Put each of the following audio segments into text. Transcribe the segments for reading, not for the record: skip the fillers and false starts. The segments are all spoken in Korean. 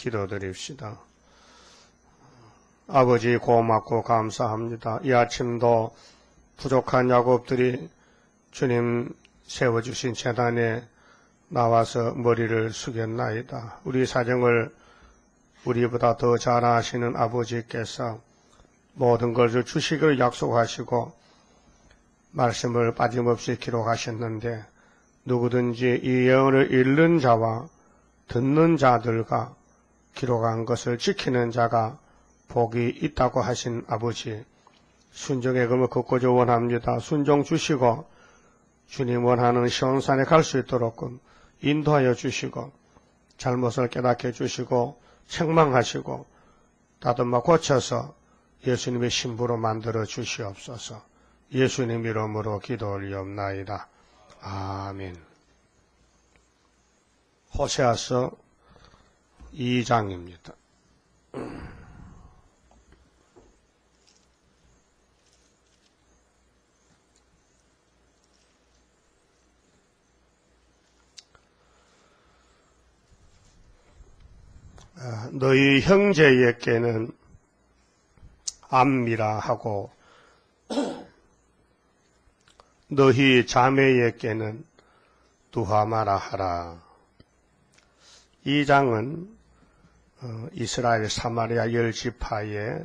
기도드립시다. 아버지 고맙고 감사합니다. 이 아침도 부족한 야곱들이 주님 세워주신 제단에 나와서 머리를 숙였나이다. 우리 사정을 우리보다 더 잘 아시는 아버지께서 모든 것을 주시기를 약속하시고 말씀을 빠짐없이 기록하셨는데 누구든지 이 예언을 읽는 자와 듣는 자들과 기록한 것을 지키는 자가 복이 있다고 하신 아버지, 순종의 금을 걷고자 원합니다. 순종 주시고 주님 원하는 시온산에 갈 수 있도록 인도하여 주시고 잘못을 깨닫게 해주시고 책망하시고 다듬어 고쳐서 예수님의 신부로 만들어 주시옵소서. 예수님 이름으로 기도 올리옵나이다. 아멘. 호세아서 2장입니다. 너희 형제에게는 암미라 하고 너희 자매에게는 두하마라 하라. 이 장은 이스라엘 사마리아 10지파의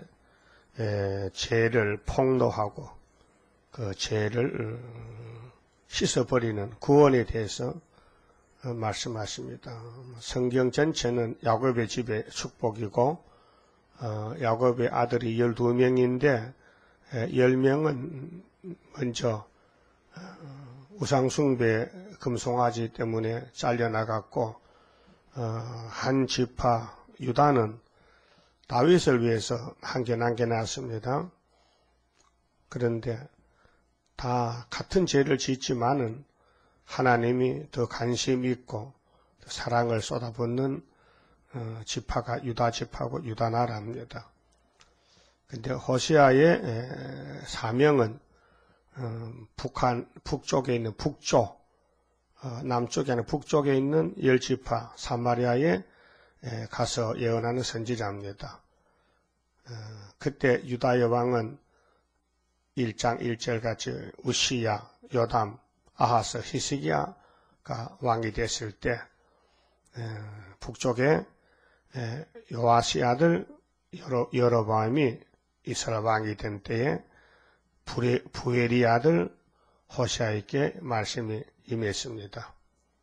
죄를 폭로하고 그 죄를 씻어버리는 구원에 대해서 말씀하십니다. 성경 전체는 야곱의 집의 축복이고 야곱의 아들이 12명인데 10명은 먼저 우상숭배 금송아지 때문에 잘려나갔고 한 지파 유다는 다윗을 위해서 남겨놨습니다. 그런데 다 같은 죄를 짓지만은 하나님이 더 관심 있고 사랑을 쏟아붓는 지파가 유다 지파고 유다 나라입니다. 근데 호세아의 사명은 북쪽에 있는 남쪽에 아니라 북쪽에 있는 10지파 사마리아에 가서 예언하는 선지자입니다. 그때 유다의 왕은 1장 1절 같이 우시야, 요담, 아하스, 히스기야가 왕이 됐을 때 북쪽에 요아시 아들 여로보암이 이스라엘 왕이 된 때에 부엘이 아들 호세아에게 말씀이 임했습니다.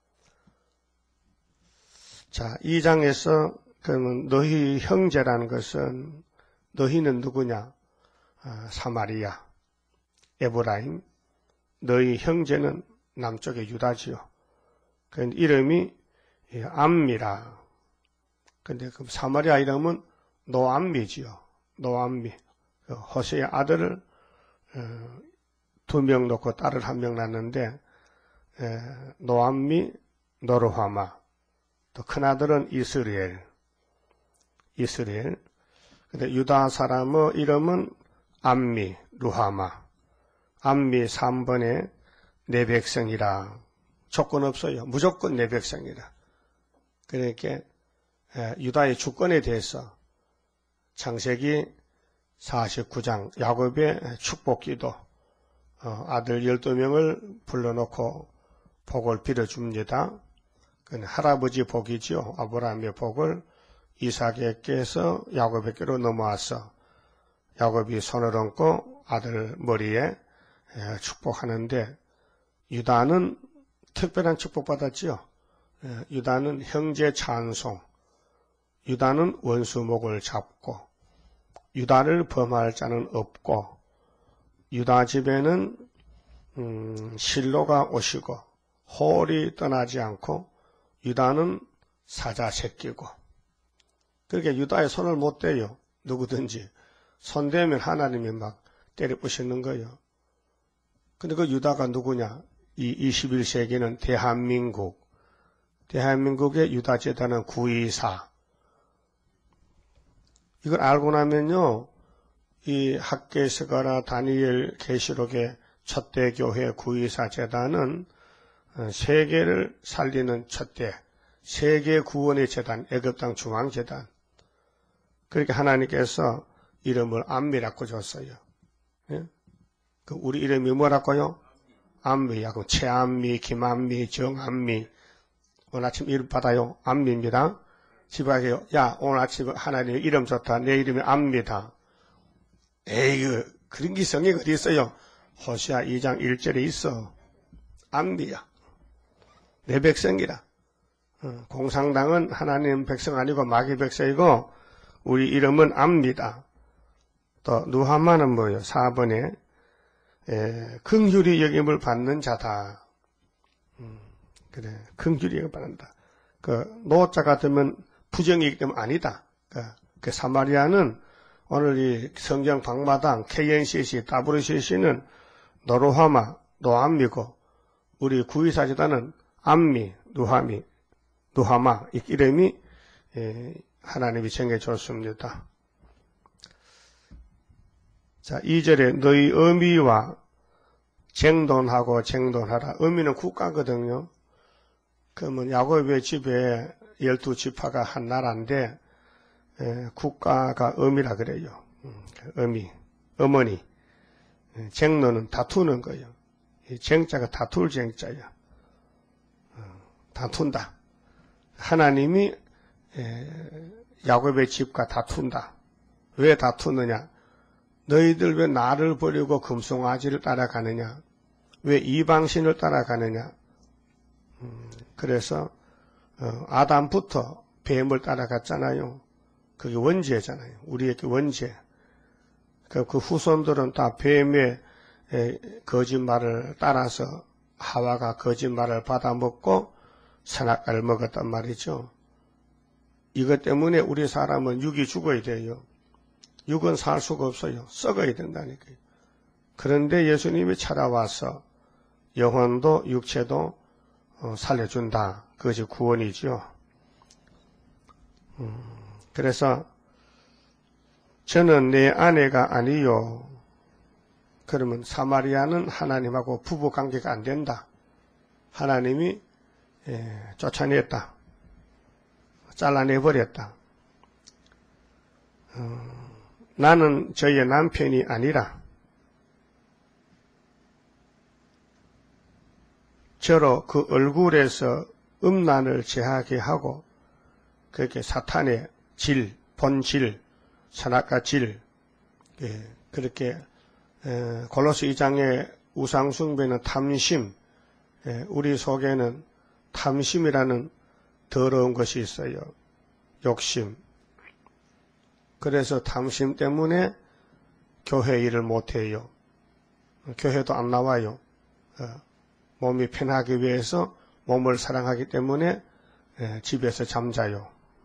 자, 이 장에서 그러면 너희 형제라는 것은 너희는 누구냐? 사마리아, 에브라임. 너희 형제는 남쪽의 유다지요. 그 이름이 암미라. 근데 그 사마리아 이름은 노암미지요. 노암미. 그 호세의 아들을 2명 놓고 딸을 1명 낳는데 노암미, 노르하마. 또 큰아들은 이스라엘. 근데 유다 사람의 이름은 암미, 루하마. 암미 3번에 내 백성이라. 조건 없어요. 무조건 내 백성이라. 그러니까 유다의 주권에 대해서 창세기 49장 야곱의 축복기도 아들 12명을 불러놓고 복을 빌어줍니다. 그건 할아버지 복이지요. 아브라함의 복을 이삭에게서 야곱에게로 넘어와서 야곱이 손을 얹고 아들 머리에 축복하는데 유다는 특별한 축복받았지요. 유다는 형제 찬송, 유다는 원수목을 잡고 유다를 범할 자는 없고 유다 집에는 실로가 오시고 홀이 떠나지 않고 유다는 사자 새끼고 그렇게 유다의 손을 못 대요. 누구든지 손대면 하나님이 막 때려 부시는 거예요. 근데 그 유다가 누구냐? 이 21세기는 대한민국의 유다 제단은 924. 이걸 알고 나면요, 이 학개서가나 다니엘 계시록의 첫대 교회 924 제단은 세계를 살리는 첫대, 세계 구원의 재단, 애굽 땅 중앙 재단. 그렇게 하나님께서 이름을 암미라고 줬어요. 예? 그 우리 이름이 뭐라고요? 암미야. 그럼 최암미, 김암미, 정암미. 오늘 아침 이름 받아요. 암미입니다. 집에 가요. 야, 오늘 아침 하나님 이름 좋다. 내 이름이 암미다. 에이, 그런 게 성경에 어디 있어요? 호시아 2장 1절에 있어. 암미야. 내 백성이라. 공산당은 하나님 백성 아니고 마귀 백성이고 우리 이름은 암미다. 또 누하마는 뭐예요? 4번에 긍휼히 여김을 받는 자다. 그래, 긍휼히 여김을 받는다. 그 노자가 되면 부정이기 때문에 아니다. 그 사마리아는 오늘 이 성경 방마당 KNCC, WCC는 노루하마, 노암미고 우리 구의사재단은 암미, 누하마 이 이름이 하나님이 정해줬습니다. 자, 2절에 너희 어미와 쟁돈하고 쟁돈하라. 어미는 국가거든요. 그러면 야곱의 집에 12지파가 한 나라인데 국가가 어미라 그래요. 어미, 어머니. 쟁론은 다투는 거예요. 이 쟁자가 다툴 쟁자야. 다툰다. 하나님이 야곱의 집과 다툰다. 왜 다투느냐? 너희들 왜 나를 버리고 금송아지를 따라가느냐? 왜 이방신을 따라가느냐? 그래서 아담부터 뱀을 따라갔잖아요. 그게 원죄잖아요. 우리에게 원죄. 그 후손들은 다 뱀의 거짓말을 따라서 하와가 거짓말을 받아먹고 선악과를 먹었단 말이죠. 이것 때문에 우리 사람은 육이 죽어야 돼요. 육은 살 수가 없어요. 썩어야 된다니까요. 그런데 예수님이 찾아와서 영혼도 육체도 살려준다. 그것이 구원이죠. 그래서 저는 내 아내가 아니요. 그러면 사마리아는 하나님하고 부부 관계가 안 된다. 하나님이 쫓아냈다. 잘라내버렸다. 나는 저의 남편이 아니라 저로 그 얼굴에서 음란을 제하게 하고 그렇게 사탄의 질, 본질, 선악과 질, 그렇게 골로새 2장의 우상숭배는 탐심, 우리 속에는 탐심이라는 더러운 것이 있어요. 욕심. 그래서 탐심 때문에 교회 일을 못해요. 교회도 안 나와요. 몸이 편하기 위해서 몸을 사랑하기 때문에 집에서 잠자요.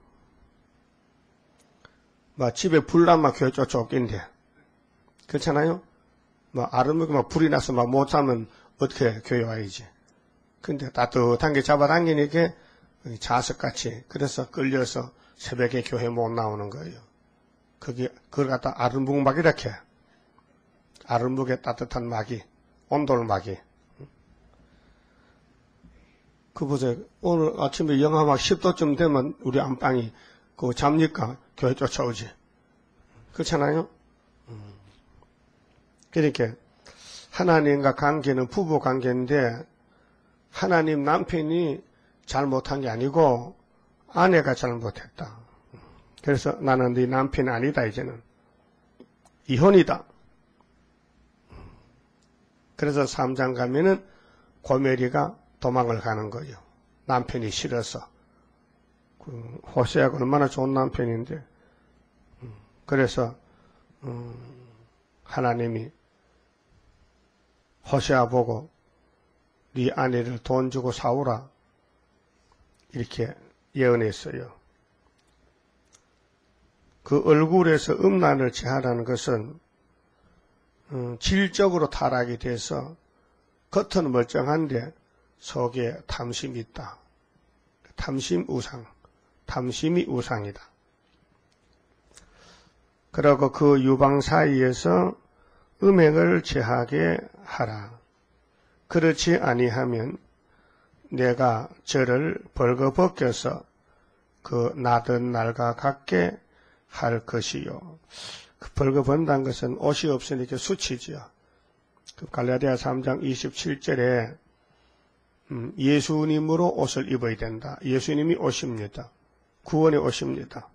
집에 불 나면 교회 쫓아오긴데. 그렇잖아요? 아르무게 불이 나서 못 자면 어떻게 교회 와야지. 근데 따뜻한 게 잡아당기니까 자석같이 그래서 끌려서 새벽에 교회 못 나오는 거예요. 그걸 갖다 아르묵막 이렇게. 아르묵의 따뜻한 막이, 온돌 막이. 그 보세요. 오늘 아침에 영하 막 10도쯤 되면 우리 안방이 잡니까? 교회 쫓아오지. 그렇잖아요? 그러니까 하나님과 관계는 부부 관계인데 하나님 남편이 잘못한 게 아니고 아내가 잘못했다. 그래서 나는 네 남편이 아니다 이제는. 이혼이다. 그래서 3장 가면은 고멜이가 도망을 가는 거예요. 남편이 싫어서. 호세아가 얼마나 좋은 남편인데. 그래서 하나님이 호세아 보고 네 아내를 돈 주고 사오라 이렇게 예언했어요. 그 얼굴에서 음란을 제하라는 것은 질적으로 타락이 돼서 겉은 멀쩡한데 속에 탐심이 있다. 탐심 우상, 탐심이 우상이다. 그리고 그 유방 사이에서 음행을 제하게 하라. 그렇지 아니하면 내가 저를 벌거벗겨서 그 나던 날과 같게 할 것이요. 그 벌거벗는다는 것은 옷이 없으니까 수치지요. 그 갈라디아 3장 27절에 예수님으로 옷을 입어야 된다. 예수님이 옷입니다. 구원의 옷입니다.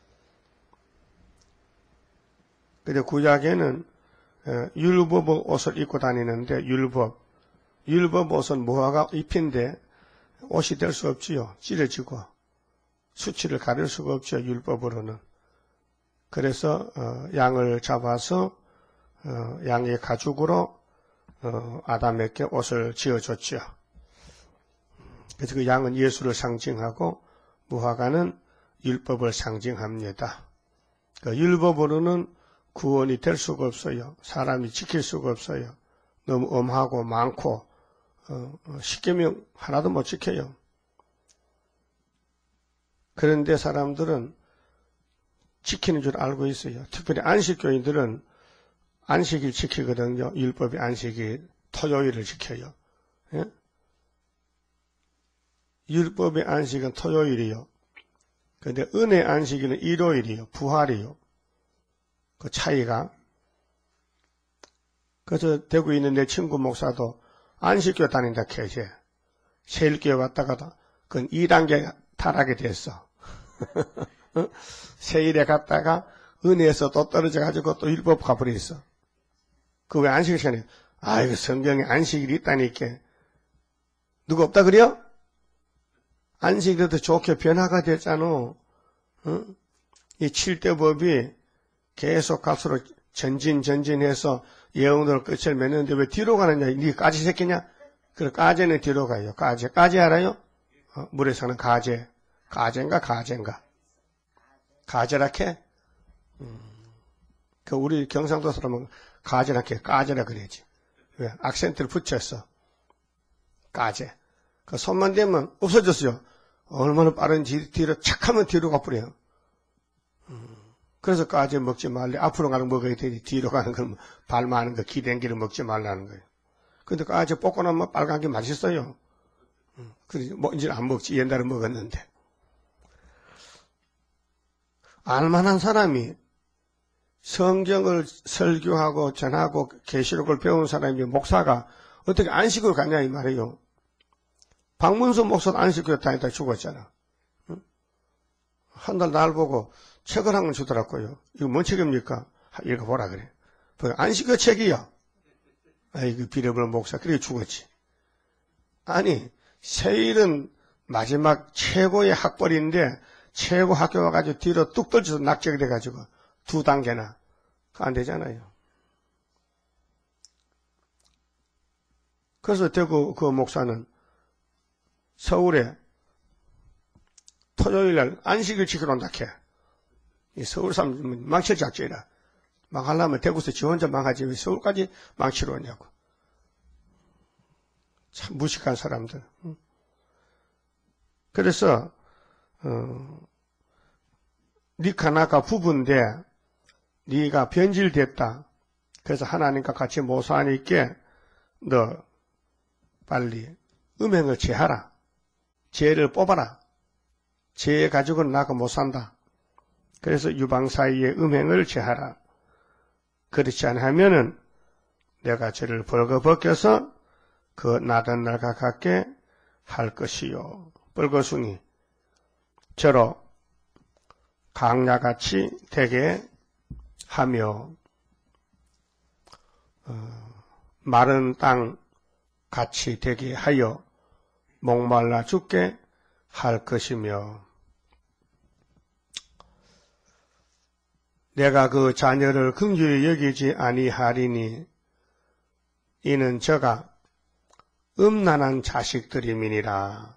근데 구약에는 율법 옷을 입고 다니는데 율법 옷은 무화과 잎인데 옷이 될 수 없지요. 찢어지고 수치를 가릴 수가 없죠. 율법으로는. 그래서 양을 잡아서 양의 가죽으로 아담에게 옷을 지어줬죠. 그래서 그 양은 예수를 상징하고 무화과는 율법을 상징합니다. 그 율법으로는 구원이 될 수가 없어요. 사람이 지킬 수가 없어요. 너무 엄하고 많고 십계명 하나도 못 지켜요. 그런데 사람들은 지키는 줄 알고 있어요. 특별히 안식교인들은 안식일 지키거든요. 율법이 안식일, 토요일을 지켜요. 예? 율법의 안식은 토요일이요. 그런데 은혜 안식일은 일요일이요. 부활이요. 그 차이가. 그래서 대구에 있는 내 친구 목사도 안식교 다닌다 캐지. 세일교회 왔다가도 그건 2단계 타락이 됐어. 세일에 갔다가 은혜에서 또 떨어져가지고 또 율법 가버렸어. 그 왜 안식일 시간에 아이고 성경에 안식일이 있다니까. 누가 없다 그래요? 안식일도 좋게 변화가 됐잖아. 이 7대 법이 계속 갈수록 전진해서 예언으로 끝을 맺는데 왜 뒤로 가느냐? 니 까지 새끼냐? 그래 까제는 뒤로 가요. 까제 알아요? 물에 사는 가제인가? 가제라케? 그 우리 경상도 사람은 가제라케 까제라 그래야지. 왜? 악센트를 붙였어. 까제. 그 손만 대면 없어졌어요. 얼마나 빠른지 뒤로 착하면 뒤로 가버려요. 그래서 까제 먹지 말래. 앞으로 가는 거 먹어야 되지. 뒤로 가는 건 발마하는 거 기댕기를 먹지 말라는 거예요. 근데 까제 볶고 나면 빨간 게 맛있어요. 그래서 뭐 이제 안 먹지. 옛날에 먹었는데. 알만한 사람이 성경을 설교하고 전하고 계시록을 배운 사람이 목사가 어떻게 안식으로 가냐 이 말이에요. 박문수 목사도 안식교회 다니다 죽었잖아. 한 달 날 보고 책을 한 권 주더라고요. 이거 뭔 책입니까? 읽어보라 그래. 안식교 책이요. 아이고 비례벌 목사 그래 죽었지. 아니 세일은 마지막 최고의 학벌인데 최고 학교 와가지고 뒤로 뚝 떨쳐서 낙제가 돼가지고 2단계나 안 되잖아요. 그래서 대구 그 목사는 서울에 토요일날 안식일 지키러 온다 캐. 이 서울 사람 망칠 작전이라. 망하려면 대구에서 지 혼자 망하지 왜 서울까지 망치러 오냐고. 참 무식한 사람들. 그래서 니가 나가 부부인데 네가 변질됐다. 그래서 하나님과 같이 못 사니까 너 빨리 음행을 제하라. 죄를 뽑아라. 죄 가지고는 나가 못 산다. 그래서 유방 사이에 음행을 제하라. 그렇지 않으면은 내가 저를 벌거벗겨서 그 나던 날과 같게 할 것이요. 벌거숭이 저로 강야같이 되게 하며 마른 땅 같이 되게 하여 목말라 죽게 할 것이며 내가 그 자녀를 긍휼히 여기지 아니하리니 이는 저가 음란한 자식들임이니라.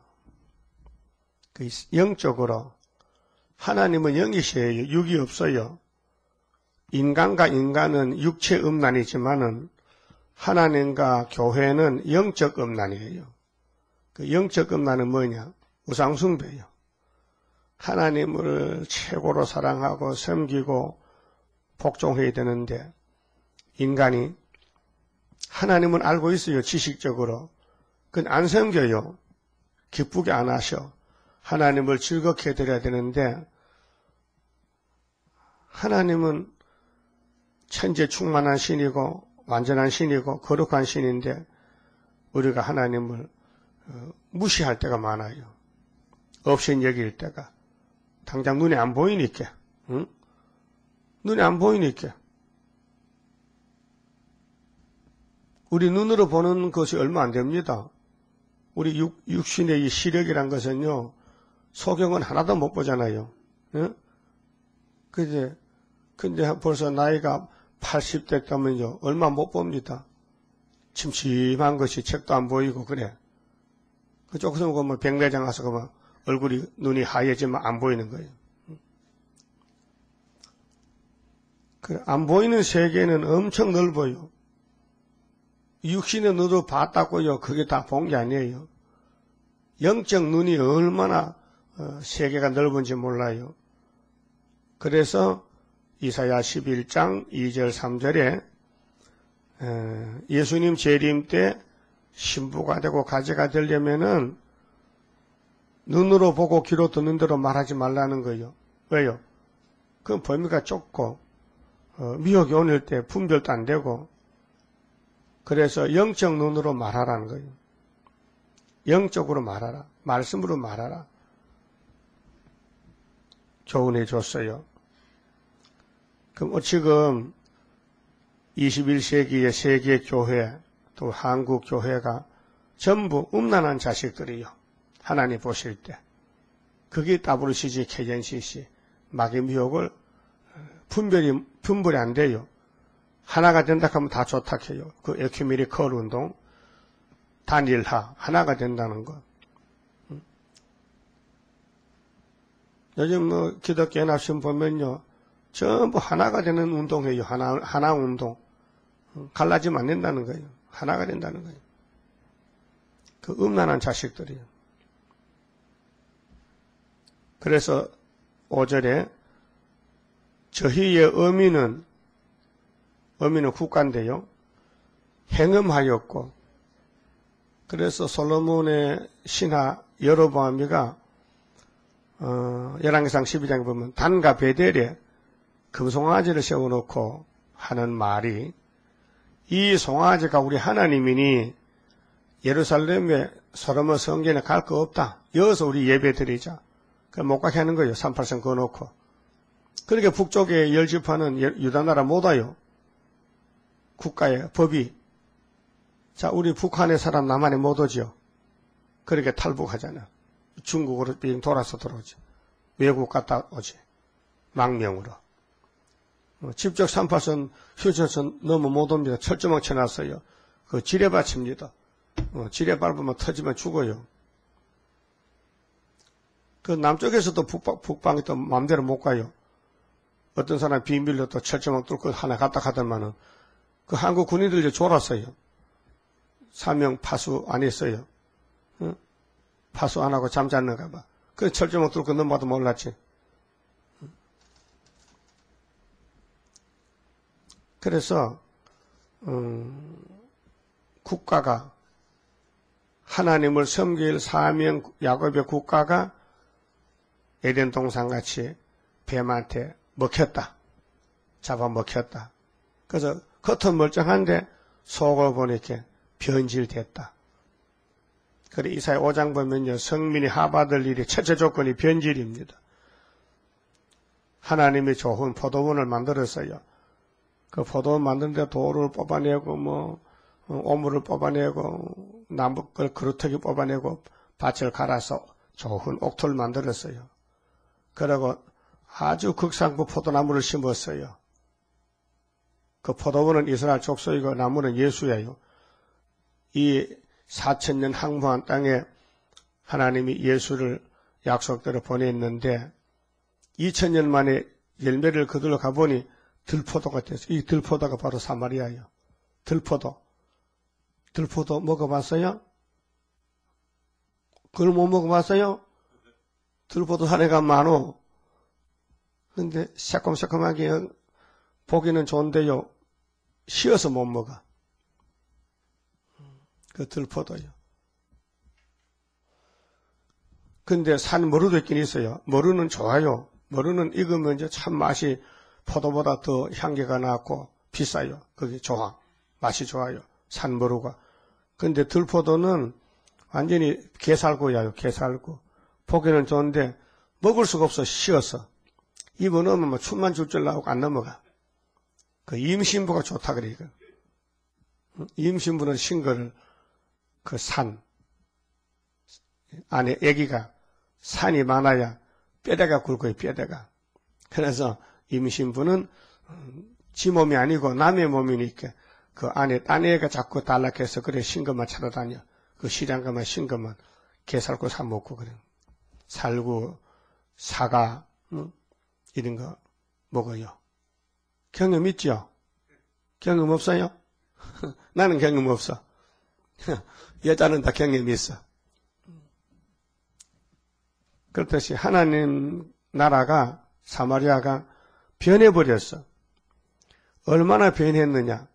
영적으로 하나님은 영이시에요. 육이 없어요. 인간과 인간은 육체 음란이지만은 하나님과 교회는 영적 음란이에요. 그 영적 음란은 뭐냐? 우상숭배예요. 하나님을 최고로 사랑하고 섬기고 복종해야 되는데 인간이 하나님은 알고 있어요. 지식적으로. 그건 안 섬겨요. 기쁘게 안 하셔. 하나님을 즐겁게 해드려야 되는데 하나님은 천재 충만한 신이고 완전한 신이고 거룩한 신인데 우리가 하나님을 무시할 때가 많아요. 없인 여길 때가. 당장 눈에 안 보이니까. 응? 눈에 안 보이니까. 우리 눈으로 보는 것이 얼마 안 됩니다. 우리 육신의 이 시력이란 것은요. 소경은 하나도 못 보잖아요. 응? 근데 벌써 나이가 80대 되면요. 얼마 못 봅니다. 침침한 것이 책도 안 보이고 그래. 그쪽에서 보면 백내장 와서 그러면 얼굴이 눈이 하얘지면 안 보이는 거예요. 안 보이는 세계는 엄청 넓어요. 육신의 눈으로 봤다고요. 그게 다 본 게 아니에요. 영적 눈이 얼마나 세계가 넓은지 몰라요. 그래서 이사야 11장 2절 3절에 예수님 재림 때 신부가 되고 가지가 되려면은 눈으로 보고 귀로 듣는 대로 말하지 말라는 거예요. 왜요? 그건 범위가 좁고 미혹이 오늘 때 분별도 안 되고 그래서 영적 눈으로 말하라는 거예요. 영적으로 말하라. 말씀으로 말하라. 조언해 줬어요. 그럼 지금 21세기의 세계 교회 또 한국 교회가 전부 음란한 자식들이요. 하나님 보실 때. 그게 WCG, KNCC, 마귀 미혹을 분별이 안 돼요. 하나가 된다 하면 다 좋다 해요. 그 에큐메니컬 운동, 단일화, 하나가 된다는 것. 요즘 기독교 연합심 보면요. 전부 하나가 되는 운동이에요. 하나 운동. 갈라지면 안 된다는 거예요. 하나가 된다는 거예요. 그 음란한 자식들이에요. 그래서 5절에 저희의 어미는 국가인데요. 행음하였고 그래서 솔로몬의 신하 여로보암이가 열왕기상 12장에 보면 단과 베델에 금송아지를 세워놓고 하는 말이 이 송아지가 우리 하나님이니 예루살렘에 솔로몬 성전에 갈 거 없다. 여기서 우리 예배 드리자. 못 가게 하는 거예요. 38선 그어놓고. 그렇게 북쪽에 열지파는 유다나라 못 와요. 국가의 법이. 자, 우리 북한의 사람 남한에 못 오죠. 그렇게 탈북하잖아. 중국으로 비행 돌아서 들어오지. 외국 갔다 오지. 망명으로. 직접 38선 휴전선 넘어 못 옵니다. 철조망 쳐놨어요. 그 지뢰받칩니다. 지뢰 밟으면 터지면 죽어요. 그 남쪽에서도 북방에 또 마음대로 못 가요. 어떤 사람 비밀로 또 철조망 뚫고 하나 갔다 가더만은 그 한국 군인들이 졸았어요. 사명 파수 안 했어요. 응? 파수 안 하고 잠잤는가 봐. 그 철조망 뚫고 넘어가도 몰랐지. 그래서 국가가 하나님을 섬길 사명 야곱의 국가가 에덴 동산같이 뱀한테 먹혔다. 잡아먹혔다. 그래서 겉은 멀쩡한데 속을 보니까 변질됐다. 그래 이사야 5장 보면요. 성민이 하받을 일이 첫째 조건이 변질입니다. 하나님이 좋은 포도원을 만들었어요. 그 포도원 만드는데 돌을 뽑아내고 오물을 뽑아내고 나무 그루터기 뽑아내고 밭을 갈아서 좋은 옥토를 만들었어요. 그리고 아주 극상부 포도나무를 심었어요. 그 포도원은 이스라엘 족속이고 나무는 예수예요. 이 4000년 항무한 땅에 하나님이 예수를 약속대로 보냈는데 2000년 만에 열매를 거들러 가보니 들포도가 됐어요. 이 들포도가 바로 사마리아예요. 들포도 먹어봤어요? 그걸 못 먹어봤어요? 들포도 사례가 많어. 근데 새콤새콤하게 보기는 좋은데요. 쉬어서 못 먹어. 그 들포도요. 근데 산 머루도 있긴 있어요. 머루는 좋아요. 머루는 익으면 이제 참 맛이 포도보다 더 향기가 나고 비싸요. 그게 좋아. 맛이 좋아요. 산 머루가. 근데 들포도는 완전히 게살구예요. 게살구. 보기는 좋은데 먹을 수가 없어. 쉬어서. 입어 넣으면 뭐 춤만 줄줄 나오고 안 넘어가. 그 임신부가 좋다 그래. 이거. 임신부는 신 거를 그 산 안에 아기가 산이 많아야 뼈대가 굵어요. 뼈대가. 그래서 임신부는 지 몸이 아니고 남의 몸이니까 그 안에 딴 애가 자꾸 단락해서 그래 신 것만 찾아다녀. 그 시장 가면 신 것만 게살구 사 먹고 그래. 살구, 사과 이런 거 먹어요. 경험 있죠? 경험 없어요? 나는 경험 없어. 여자는 다 경험이 있어. 그렇듯이 하나님 나라가 사마리아가 변해버렸어. 얼마나 변했느냐.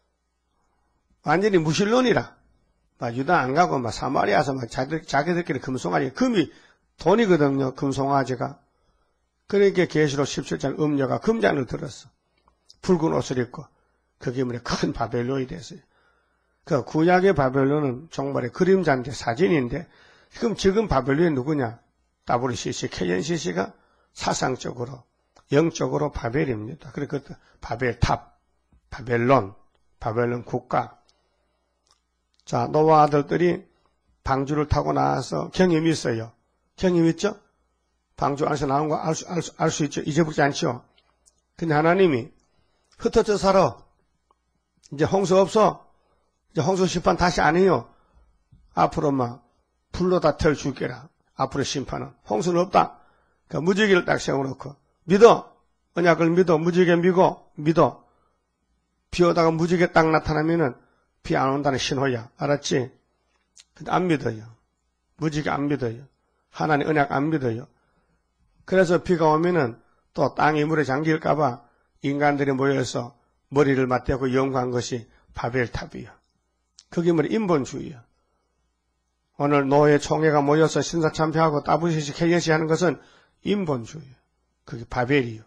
완전히 무신론이라. 막 유다 안 가고 막 사마리아에서 막 자기들끼리 금송아지, 금이 돈이거든요. 금송아지가. 그러니까 계시록 17장 음녀가 금잔을 들었어. 붉은 옷을 입고. 그게 뭐냐 큰 바벨론이 됐어요. 그 구약의 바벨론은 정말의 그림자인데 사진인데 지금 바벨론이 누구냐? WCC, KNCC가 사상적으로 영적으로 바벨입니다. 그리고 그 바벨탑, 바벨론 국가. 자, 노아 아들들이 방주를 타고 나와서 경험이 있어요. 경험 있죠? 방주 안에서 나온 거 알 수 있죠? 잊어먹지 않죠? 근데 하나님이 흩어져 살아. 이제 홍수 없어. 이제 홍수 심판 다시 안 해요. 앞으로 막 불로 다 털 죽게라. 앞으로 심판은. 홍수는 없다. 그러니까 무지개를 딱 세워놓고 믿어. 언약을 믿어. 무지개 믿어. 비 오다가 무지개 딱 나타나면은 비 안 온다는 신호야. 알았지? 근데 안 믿어요. 무지개 안 믿어요. 하나님 언약 안 믿어요. 그래서 비가 오면은 또 땅이 물에 잠길까봐 인간들이 모여서 머리를 맞대고 연구한 것이 바벨탑이요. 그게 뭐냐 인본주의야. 오늘 노예 총회가 모여서 신사참배하고 WCC, KNCC 하는 것은 인본주의야. 그게 바벨이요.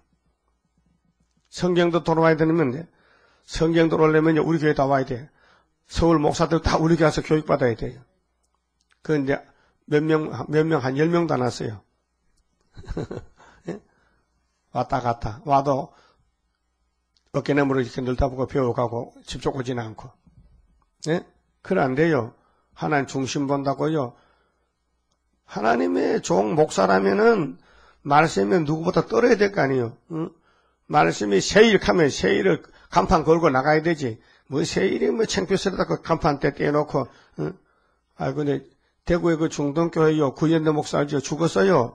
성경도 돌아와야 되면 성경 돌아오려면 우리 교회 다 와야 돼. 서울 목사들 다 우리 교회 와서 교육받아야 돼요. 그런데 몇 명, 한 10명도 안 왔어요. 왔다 갔다. 와도 어깨너머로 이렇게 늘다보고 배워가고 집 쫓고 지는 않고. 예? 그래 안 돼요. 하나님 중심 본다고요. 하나님의 종 목사라면은 말씀에 누구보다 떨어야 될 거 아니에요. 응? 말씀이 세일하면 세일을 간판 걸고 나가야 되지. 뭐 세일이 뭐 창피스러다 그 간판 때 떼놓고. 응? 아 근데 대구의 그 중동교회요. 구현대 목사 알죠? 죽었어요.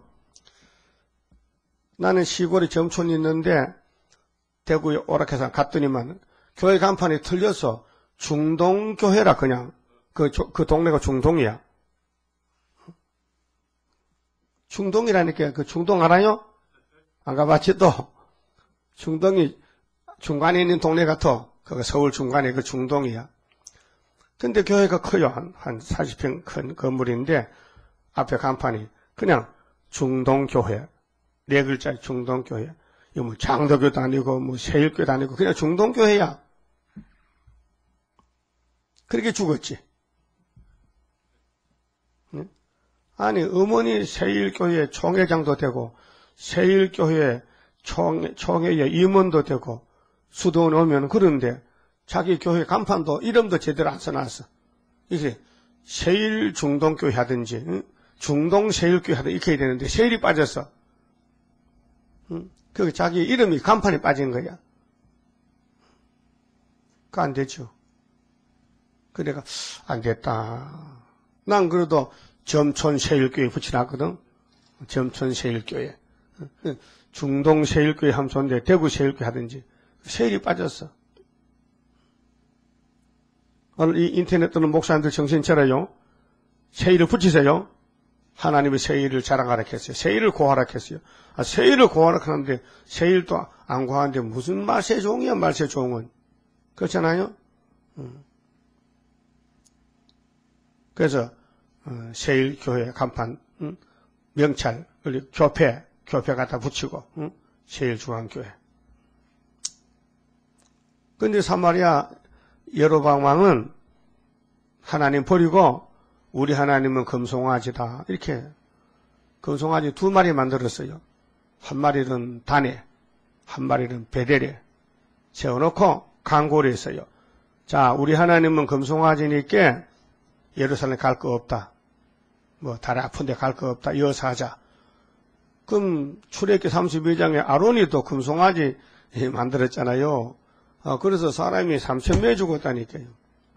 나는 시골에 점촌이 있는데 대구에 오락해서 갔더니만 교회 간판이 틀려서 중동교회라 그냥 그 동네가 중동이야. 중동이라니까 그 중동 알아요? 안 가봤지 또? 중동이 중간에 있는 동네 같아. 그 서울 중간에 그 중동이야. 근데 교회가 커요. 한 40평 큰 건물인데 앞에 간판이 그냥 중동교회. 4글자 중동교회. 이거 뭐 장도교도 아니고 뭐 세일교도 아니고 그냥 중동교회야. 그렇게 죽었지. 아니 어머니 세일교회 총회장도 되고 세일교회 총회의 임원도 되고 수도원 오면 그런데 자기 교회 간판도 이름도 제대로 안 써놨어. 이게 세일 중동교회 하든지 중동 세일교회 하든지 이렇게 해야 되는데 세일이 빠졌어. 그 자기 이름이 간판이 빠진 거야. 그 안 되죠. 그래가 안 됐다. 난 그래도 점촌 세일교회 붙여놨거든. 점촌 세일교회. 중동 세일교회 하면 좋은데 대구 세일교회 하든지. 세일이 빠졌어. 오늘 이 인터넷 뜨는 목사님들 정신 차려요. 세일을 붙이세요. 하나님이 세일을 자랑하라 했어요. 세일을 고하라 했어요. 아, 세일을 고하라 하는데 세일도 안 고하는데 무슨 말세종이야 말세종은. 그렇잖아요. 그래서 세일교회 간판 명찰, 교패 갖다 붙이고, 응? 제일중앙교회. 근데 사마리아 여로방 왕은 하나님 버리고 우리 하나님은 금송아지다. 이렇게 금송아지 2마리 만들었어요. 한 마리는 단에, 한 마리는 베델에 세워놓고 강고를 했어요. 자, 우리 하나님은 금송아지니까 예루살렘 갈 거 없다. 뭐 다리 아픈데 갈 거 없다. 이어서 하자. 그럼 출애굽기 32장에 아론이 또 금송아지 만들었잖아요. 그래서 사람이 3,000명 죽었다니까요.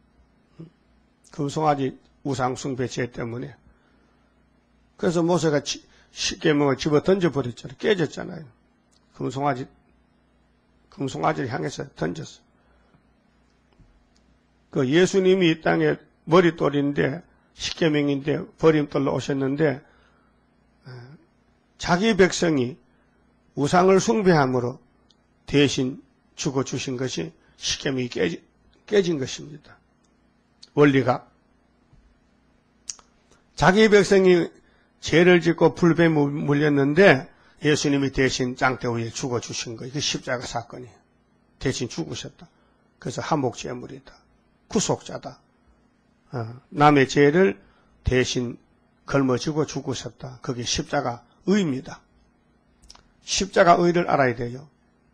금송아지 우상숭배 죄 때문에. 그래서 모세가 십계명을 집어 던져버렸잖아요. 깨졌잖아요. 금송아지를 향해서 던졌어. 그 예수님이 이 땅에 머릿돌인데 십계명인데 버림돌로 오셨는데 자기 백성이 우상을 숭배함으로 대신 죽어주신 것이 십계명이 깨진 것입니다. 원리가. 자기 백성이 죄를 짓고 불배에 물렸는데 예수님이 대신 장대 위에 죽어주신 거예요. 이게 십자가 사건이에요. 대신 죽으셨다. 그래서 한목제물이다. 구속자다. 남의 죄를 대신 걸머지고 죽으셨다. 그게 십자가 의입니다. 십자가 의를 알아야 돼요.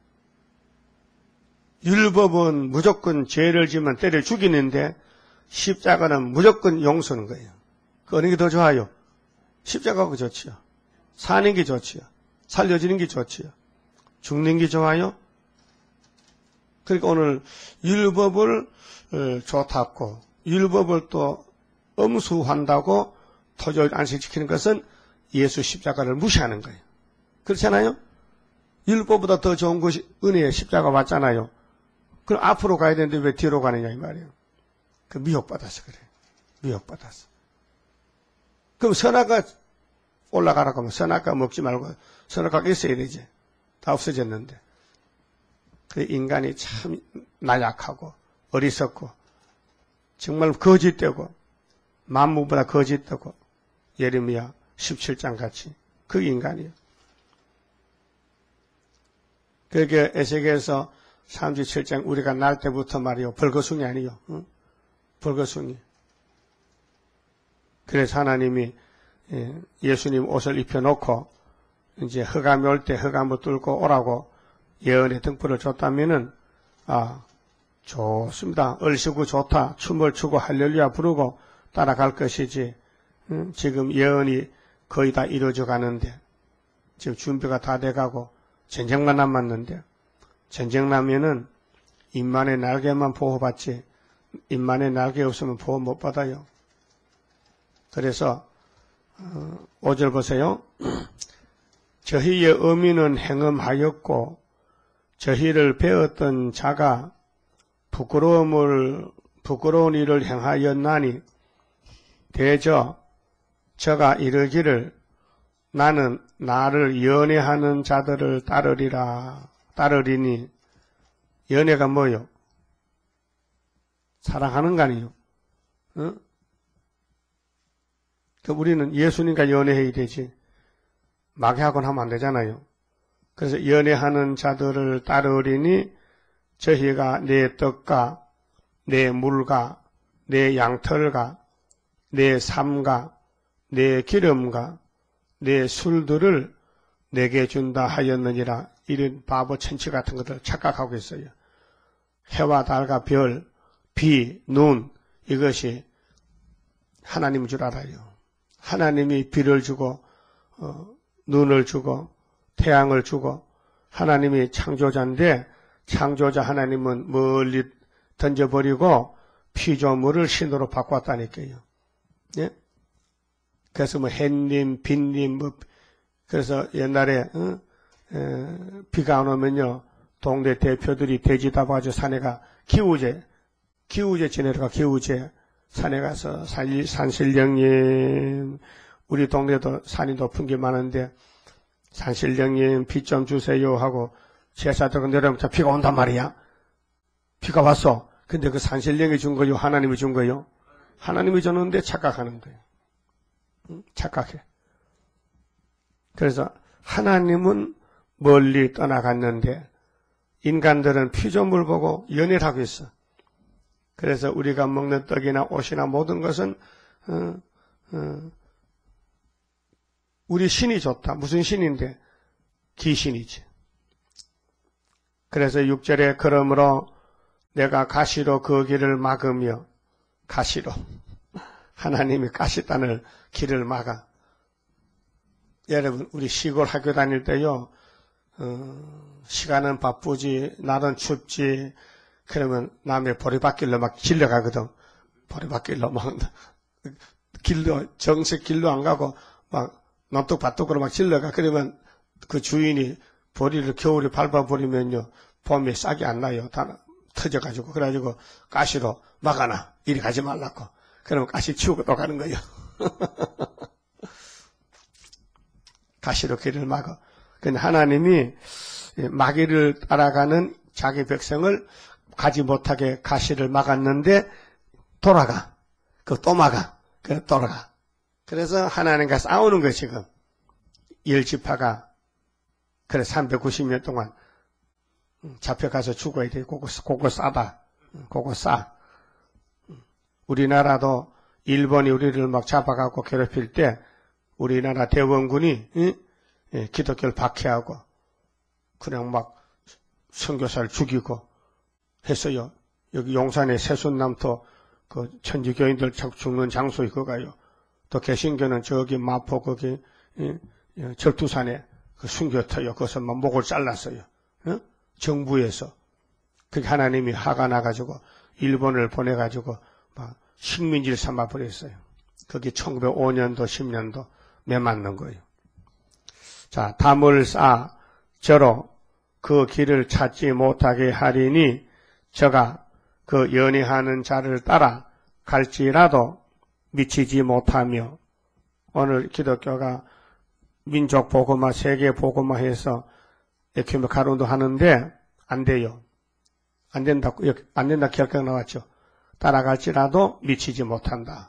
율법은 무조건 죄를 지면 때려 죽이는데 십자가는 무조건 용서하는 거예요. 그 어느 게 더 좋아요? 십자가가 좋지요. 사는 게 좋지요. 살려지는 게 좋지요. 죽는 게 좋아요? 그러니까 오늘 율법을 좋다고 율법을 또 엄수한다고 토요일 안식시키는 것은 예수 십자가를 무시하는 거예요. 그렇잖아요? 율법보다 더 좋은 것이 은혜의 십자가 왔잖아요. 그럼 앞으로 가야 되는데 왜 뒤로 가느냐 이 말이에요. 그 미혹받아서 그래요. 미혹받아서. 그럼 선악과 올라가라고 하면 선악과 먹지 말고 선악과가 있어야 되지. 다 없어졌는데. 그 인간이 참 나약하고 어리석고 정말 거짓되고 만무보다 거짓되고 예레미야 17장 같이 그 인간이에요. 그렇게 에스겔서 37장 우리가 날 때부터 말이요. 벌거숭이 아니요. 응? 벌거숭이. 그래서 하나님이 예수님 옷을 입혀놓고 이제 흑암이 올 때 흑암을 뚫고 오라고 예언의 등불을 줬다면은 좋습니다. 얼씨구 좋다. 춤을 추고 할렐루야 부르고 따라갈 것이지. 지금 예언이 거의 다 이루어져 가는데 지금 준비가 다 돼가고 전쟁만 남았는데 전쟁 나면은 인만의 날개만 보호받지 인만의 날개 없으면 보호 못 받아요. 그래서 5절 보세요. 저희의 어미는 행음하였고 저희를 배웠던 자가 부끄러운 일을 행하였나니 대저 저가 이르기를 나는 나를 연애하는 자들을 따르리니 연애가 뭐요? 사랑하는 거 아니요? 어? 우리는 예수님과 연애해야 되지 마귀하고는 하면 안 되잖아요. 그래서 연애하는 자들을 따르리니 저희가 내 떡과 내 물과 내 양털과 내 삶과 내 기름과 내 술들을 내게 준다 하였느니라. 이런 바보 천치 같은 것들 착각하고 있어요. 해와 달과 별, 비, 눈 이것이 하나님인 줄 알아요. 하나님이 비를 주고 눈을 주고 태양을 주고 하나님이 창조자인데 창조자 하나님은 멀리 던져버리고 피조물을 신으로 바꿨다니까요. 예? 그래서 뭐 햇님, 빛님, 그래서 옛날에 비가 안 오면요 동네 대표들이 돼지 잡아가지고 산에 가 기우제 지내러 가 기우제 산에 가서 산신령님 우리 동네도 산이 높은 게 많은데 산신령님 비 좀 주세요 하고 제사 들고 내려오면 비가 온단 말이야. 비가 왔어. 근데 그 산신령이 준 거요? 하나님이 준 거요? 하나님이 줬는데 착각하는 거예요. 착각해. 그래서 하나님은 멀리 떠나갔는데 인간들은 피조물 보고 연애를 하고 있어. 그래서 우리가 먹는 떡이나 옷이나 모든 것은 우리 신이 좋다. 무슨 신인데? 귀신이지. 그래서 6절에 그러므로 내가 가시로 그 길을 막으며, 가시로 하나님이 가시단을 길을 막아. 여러분, 우리 시골 학교 다닐 때요, 시간은 바쁘지, 날은 춥지, 그러면 남의 보리밭길로 막 길러가거든. 보리밭길로 막, 정식 길로 안 가고, 막, 논둑밭둑으로 막 길러가. 그러면 그 주인이 보리를 겨울에 밟아버리면요, 봄에 싹이 안 나요. 다 터져가지고. 그래가지고, 가시로 막아놔. 이리 가지 말라고. 그러면 가시 치우고 또 가는 거예요. 가시로 길을 막아. 근데 하나님이 마귀를 따라가는 자기 백성을 가지 못하게 가시를 막았는데 돌아가. 또 막아. 돌아가. 그래서 하나님과 싸우는 거예요, 지금. 10지파가. 그래, 390년 동안 잡혀가서 죽어야 돼. 그거 싸다. 그거 싸. 우리나라도 일본이 우리를 막 잡아가고 괴롭힐 때 우리나라 대원군이 기독교를 박해하고 그냥 막 선교사를 죽이고 했어요. 여기 용산의 세순남도 그 천주교인들 죽는 장소에 그거가요. 또 개신교는 저기 마포 거기 절두산에 그 순교터요. 거기서 막 목을 잘랐어요. 정부에서. 그게 하나님이 화가 나가지고 일본을 보내가지고 막 식민지를 삼아버렸어요. 그게 1905년도 10년도 매 맞는 거예요. 자, 담을 쌓아 저로 그 길을 찾지 못하게 하리니 저가 그 연애하는 자를 따라 갈지라도 미치지 못하며. 오늘 기독교가 민족 복음화, 세계 복음화 해서 에큐메칼 운동 하는데 안 돼요. 안 된다 결정 나왔죠. 따라갈지라도 미치지 못한다.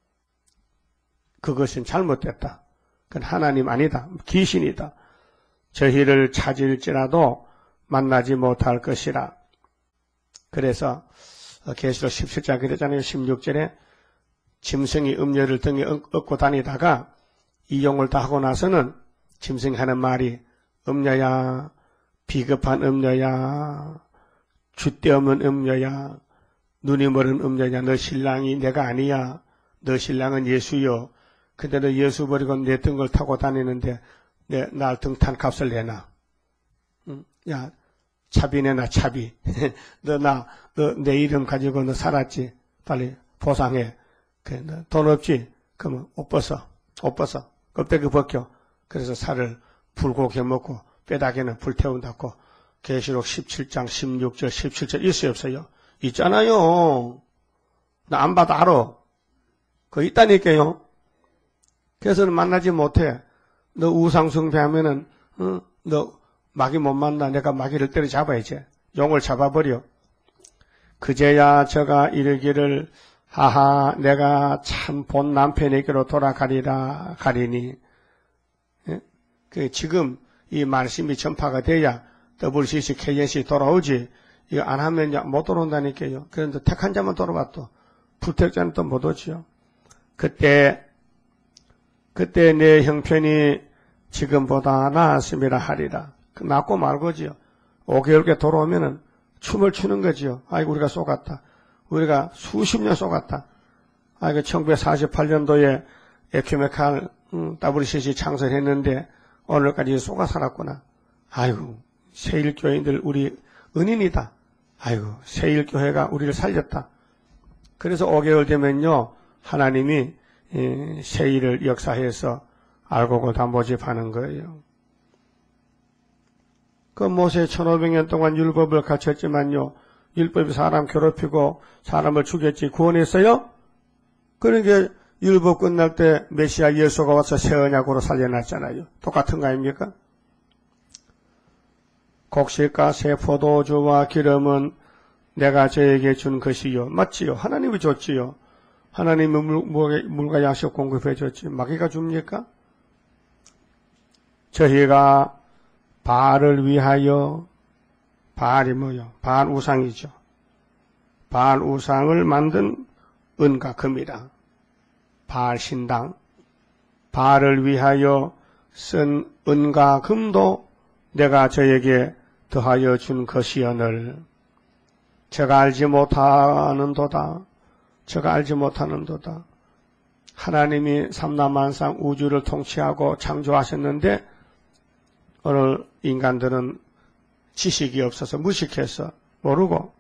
그것은 잘못됐다. 그건 하나님 아니다. 귀신이다. 저희를 찾을지라도 만나지 못할 것이라. 그래서 계시록 17장 그랬잖아요. 16절에 짐승이 음료를 등에 얻고 다니다가 이용을 다 하고 나서는 짐승이 하는 말이 음녀야, 비겁한 음녀야, 줏대 없는 음녀야, 눈이 멀은 음녀야, 너 신랑이 내가 아니야. 너 신랑은 예수요. 근데 너 예수 버리고 내 등을 타고 다니는데 날 등탄 값을 내놔. 야, 차비 내놔, 차비. 너 내 이름 가지고 너 살았지. 빨리 보상해. 너 돈 없지? 그러면 옷 벗어. 껍데기 벗겨. 그래서 살을 불고기 먹고 뼈다귀는 불태운다고. 계시록 17장 16절 17절 있어요 없어요? 있잖아요. 나 안 봐도 알아. 그거 있다니까요. 그래서 만나지 못해. 너 우상숭배하면은 너 마귀 못 만나. 내가 마귀를 때려잡아야지. 용을 잡아버려. 그제야 저가 이르기를 하하 내가 참 본 남편에게로 돌아가리라 가리니. 지금 이 말씀이 전파가 돼야 WCC, KNC 돌아오지. 이거 안 하면 못 돌아온다니까요. 그런데 택한 자만 돌아와 또. 불택자는 또 못 오지요. 그때 내 형편이 지금보다 나았음이라 하리라. 낫고 말고지요. 5개월께 돌아오면은 춤을 추는 거지요. 아이고, 우리가 쏘갔다. 우리가 수십 년 쏘갔다. 아이고, 1948년도에 에큐메칼, WCC 창설했는데, 오늘까지 쏘가 살았구나. 아이고, 세일교인들 우리 은인이다. 아이고, 세일교회가 우리를 살렸다. 그래서 5개월 되면요, 하나님이 세일을 역사해서 알곡을 다 모집하는 거예요. 그 모세 1500년 동안 율법을 갖췄지만요, 율법이 사람 괴롭히고 사람을 죽였지 구원했어요? 그러니까 율법 끝날 때 메시아 예수가 와서 새 언약으로 살려놨잖아요. 똑같은 거 아닙니까? 곡식과 새 포도주와 기름은 내가 저에게 준 것이요. 맞지요? 하나님이 줬지요. 하나님이 물과 양식 공급해 줬지. 마귀가 줍니까? 저희가 바알을 위하여, 바알이 뭐요? 바알 우상이죠. 바알 우상을 만든 은과 금이라. 바알 신당. 바알을 위하여 쓴 은과 금도 내가 저에게 더하여 준 것이여늘 저가 알지 못하는도다. 저가 알지 못하는도다. 하나님이 삼라만상 우주를 통치하고 창조하셨는데 오늘 인간들은 지식이 없어서 무식해서 모르고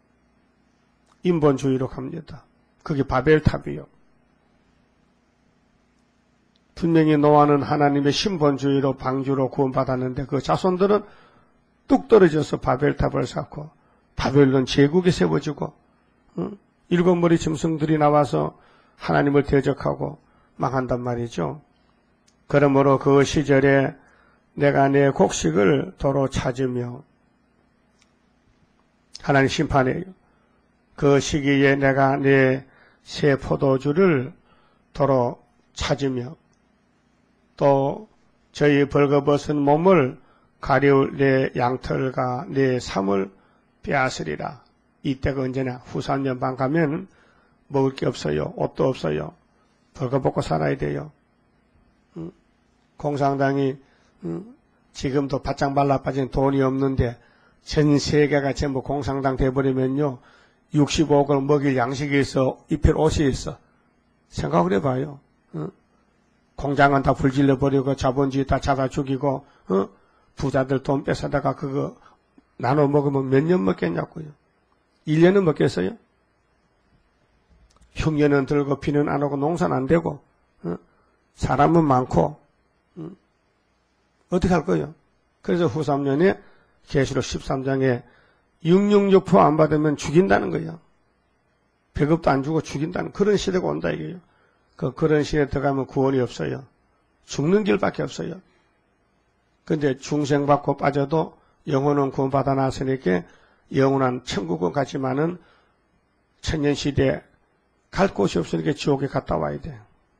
인본주의로 갑니다. 그게 바벨탑이요. 분명히 노아는 하나님의 신본주의로 방주로 구원받았는데 그 자손들은 뚝 떨어져서 바벨탑을 쌓고 바벨론 제국이 세워지고 일곱 머리 짐승들이 나와서 하나님을 대적하고 망한단 말이죠. 그러므로 그 시절에 내가 내 곡식을 도로 찾으며 하나님 심판해요. 그 시기에 내가 내 새 포도주를 도로 찾으며 또 저희 벌거벗은 몸을 가려울 내 양털과 내 삶을 빼앗으리라. 이때가 언제나 후산연방 가면 먹을 게 없어요. 옷도 없어요. 벌거벗고 살아야 돼요. 공산당이 지금도 바짝 말라빠진 돈이 없는데 전 세계가 전부 공산당 돼버리면요. 65억을 먹일 양식이 있어. 입힐 옷이 있어. 생각을 해봐요. 공장은 다 불질러버리고 자본주의 다 잡아 죽이고 부자들 돈 뺏어다가 그거 나눠 먹으면 몇 년 먹겠냐고요. 1년은 먹겠어요? 흉년은 들고 비는 안 오고 농사는 안 되고 사람은 많고 어떻게 할 거예요? 그래서 후 3년에 계시록 13장에 666% 안 받으면 죽인다는 거예요. 배급도 안 주고 죽인다는 그런 시대가 온다 이거예요. 그런 시대에 들어가면 구원이 없어요. 죽는 길밖에 없어요. 근데 중생받고 빠져도 영혼은 구원받아 놨으니까 영원한 천국은 가지만은 천년시대에 갈 곳이 없으니까 지옥에 갔다 와야 돼.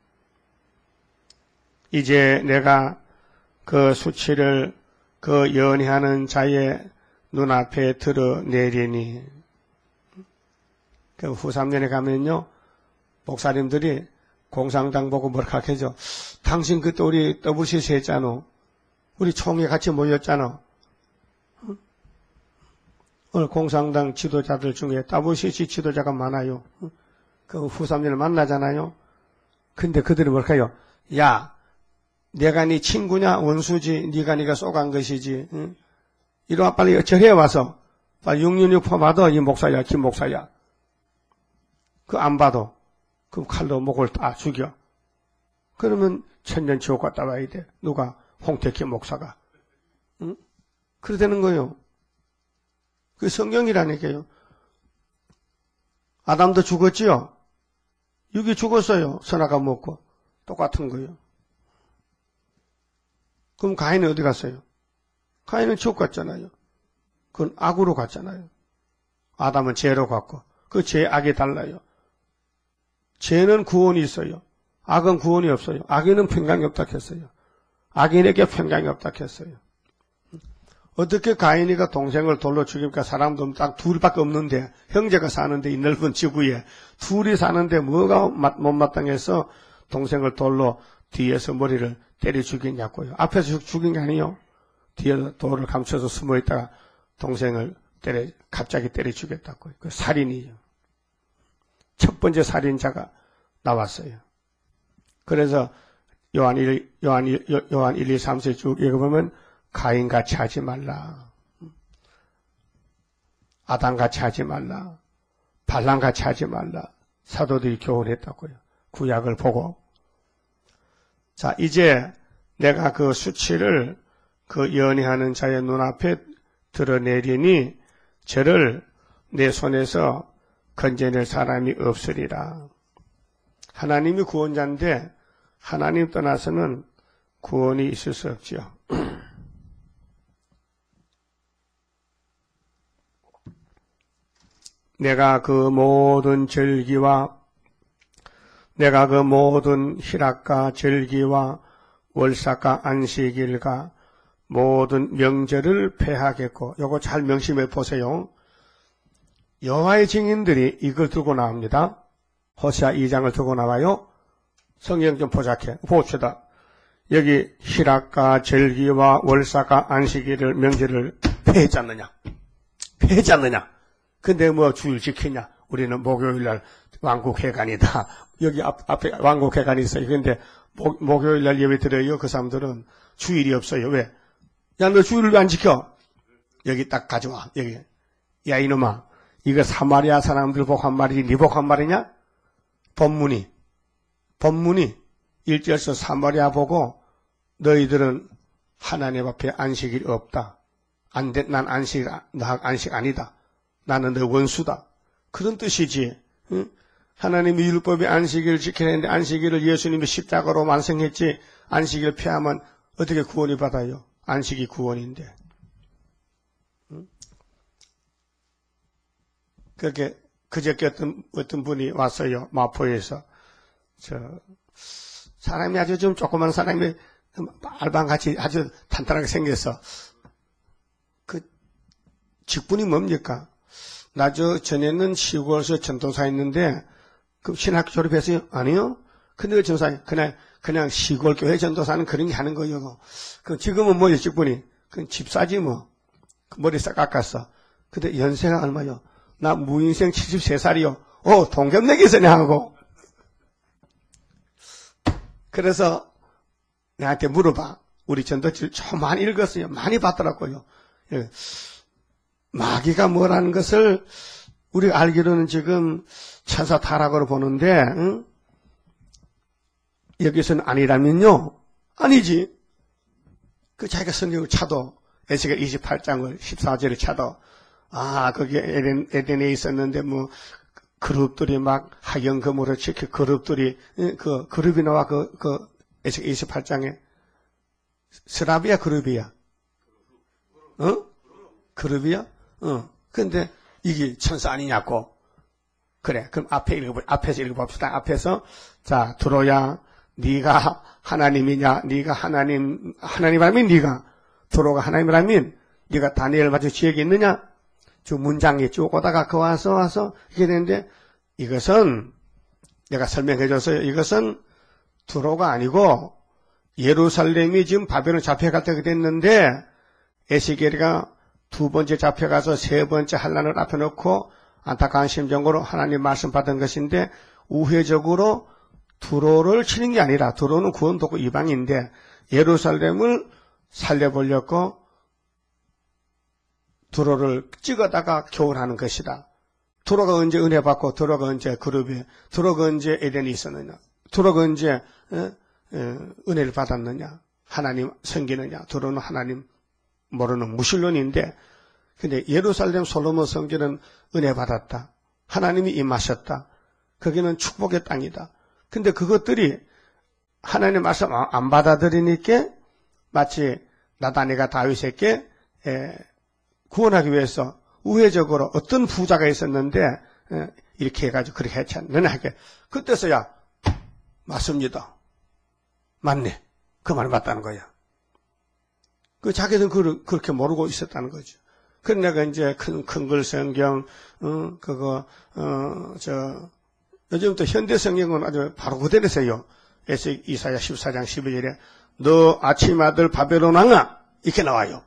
이제 내가 그 수치를 그 연애하는 자의 눈앞에 드러내리니 그 후 3년에 가면요 목사님들이 공산당 보고 뭐라 하죠. 당신 그때 우리 WCC 했잖아. 우리 총회 같이 모였잖아. 오늘 공산당 지도자들 중에 WCC 지도자가 많아요. 그 후 3년을 만나잖아요. 근데 그들이 뭐라 해요. 야, 내가 네 친구냐 원수지. 네가 쏘간 것이지. 응? 이리와 빨리 절에 와서 빨리 666% 받아. 이 목사야 김 목사야. 그 안 받아. 그럼 칼로 목을 다 죽여. 그러면 천년 지옥 갔다 와야 돼. 누가? 홍택희 목사가. 응? 그래 되는 거예요. 그 성경이라니까요. 아담도 죽었지요. 육이 죽었어요. 선악과 먹고. 똑같은 거예요. 그럼 가인은 어디 갔어요? 가인은 지옥 갔잖아요. 그건 악으로 갔잖아요. 아담은 죄로 갔고. 그 죄, 악이 달라요. 죄는 구원이 있어요. 악은 구원이 없어요. 악인은 평강이 없다 했어요. 악인에게 평강이 없다 했어요. 어떻게 가인이가 동생을 돌로 죽입니까? 사람도 딱 둘밖에 없는데 형제가 사는데 이 넓은 지구에 둘이 사는데 뭐가 못마땅해서 동생을 돌로 뒤에서 머리를 때려 죽이냐고요. 앞에서 죽인 게 아니에요. 뒤에 돌을 감춰서 숨어 있다가 동생을 갑자기 때려 죽였다고요. 그 살인이에요. 첫 번째 살인자가 나왔어요. 그래서 요한 1, 2, 3세 쭉 읽어보면 가인같이 하지 말라. 아담같이 하지 말라. 발람같이 하지 말라. 사도들이 교훈했다고요. 구약을 보고. 자, 이제 내가 그 수치를 그 연애하는 자의 눈앞에 드러내리니 저를 내 손에서 건져낼 사람이 없으리라. 하나님이 구원자인데 하나님 떠나서는 구원이 있을 수 없지요. 내가 그 모든 절기와 내가 그 모든 희락과 절기와 월삭과 안식일과 모든 명절을 폐하겠고, 요거 잘 명심해 보세요. 여호와의 증인들이 이걸 들고 나옵니다. 호세아 2장을 들고 나와요. 성경 좀 보자케 봅시다. 여기 희락과 절기와 월삭과 안식일을 명절을 폐했지 않느냐? 폐했지 않느냐? 근데 뭐 주일 지키냐? 우리는 목요일날 왕국회관이다. 여기 앞에 왕국회관이 있어요. 근데 목요일날 예배 드려요. 그 사람들은 주일이 없어요. 왜? 야, 너 주일을 왜 안 지켜? 여기 딱 가져와. 여기. 야, 이놈아. 이거 사마리아 사람들 복 한 말이지 네 복 한 말이냐? 본문이 1절에서 사마리아 보고 너희들은 하나님 앞에 안식일이 없다. 안 돼. 난 안식 아니다. 나는 너 원수다. 그런 뜻이지. 응? 하나님이 율법의 안식일을 지키는데 안식일을 예수님이 십자가로 완성했지. 안식일을 피하면 어떻게 구원이 받아요? 안식이 구원인데. 응? 그렇게 그저께 어떤 분이 왔어요. 마포에서. 사람이 아주 좀 조그만 사람이 알방같이 아주 탄탄하게 생겨서 그 직분이 뭡니까? 나 전에는 시골에서 전도사 했는데 그 신학교 졸업했어요? 아니요. 근데 그 전도사 그냥 시골 교회 전도사는 그런 게 하는 거예요. 그 지금은 뭐예요 직분이? 그 집사지 뭐. 그 머리 싹 깎았어. 근데 연세가 얼마요? 나 무인생 73살이요. 동갑내기서네 하고. 그래서 내한테 물어봐. 우리 전도지를 좀 많이 읽었어요. 많이 봤더라고요. 마귀가 뭐라는 것을 우리가 알기로는 지금 천사 타락으로 보는데, 응? 여기서는 아니라면요? 아니지. 그 자기가 성경을 차도, 에스겔 28장을 14절을 차도, 거기 에덴에 있었는데, 그룹들이 막 하경금으로 지켜, 그룹들이, 그 그룹이 나와, 에스겔 28장에. 스라비아 그룹이야. 그룹이야? 근데 이게 천사 아니냐고. 그래. 그럼 앞에서 읽어봅시다. 앞에서, 자, 두로야, 네가 하나님이냐? 네가 하나님이라면 네가, 두로가 하나님이라면 네가 다니엘 마주 지역에 있느냐? 저 문장에 쭉 오다가 그 와서 이게 되는데 이것은 내가 설명해줬어요. 이것은 두로가 아니고 예루살렘이 지금 바벨론 잡혀갈 때가 됐는데 에스겔이가 두 번째 잡혀가서 세 번째 환난을 앞에 놓고 안타까운 심정으로 하나님 말씀 받은 것인데 우회적으로 두로를 치는 게 아니라 두로는 구원 도구 이방인데 예루살렘을 살려보려고 두로를 찍어다가 교훈하는 것이다. 두로가 언제 은혜 받고 두로가 언제 그룹이 두로가 언제 에덴이 있었느냐. 두로가 언제 은혜를 받았느냐. 하나님 섬기느냐. 두로는 하나님 모르는 무신론인데 근데 예루살렘 솔로몬 성전은 은혜 받았다. 하나님이 임하셨다. 거기는 축복의 땅이다. 근데 그것들이 하나님 말씀 안 받아들이니까 마치 나다니가 다윗에게 구원하기 위해서 우회적으로 어떤 부자가 있었는데 이렇게 해가지고 그렇게 했지 않느냐. 그때서야 맞습니다. 맞네. 그 말이 맞다는 거야. 그 자기는 그렇게 모르고 있었다는 거죠. 그래서 내가 이제 큰 글 성경, 요즘 또 현대 성경은 아주 바로 그대로세요. 이사야 14장 12절에 너 아침 아들 바벨론 왕아 이렇게 나와요.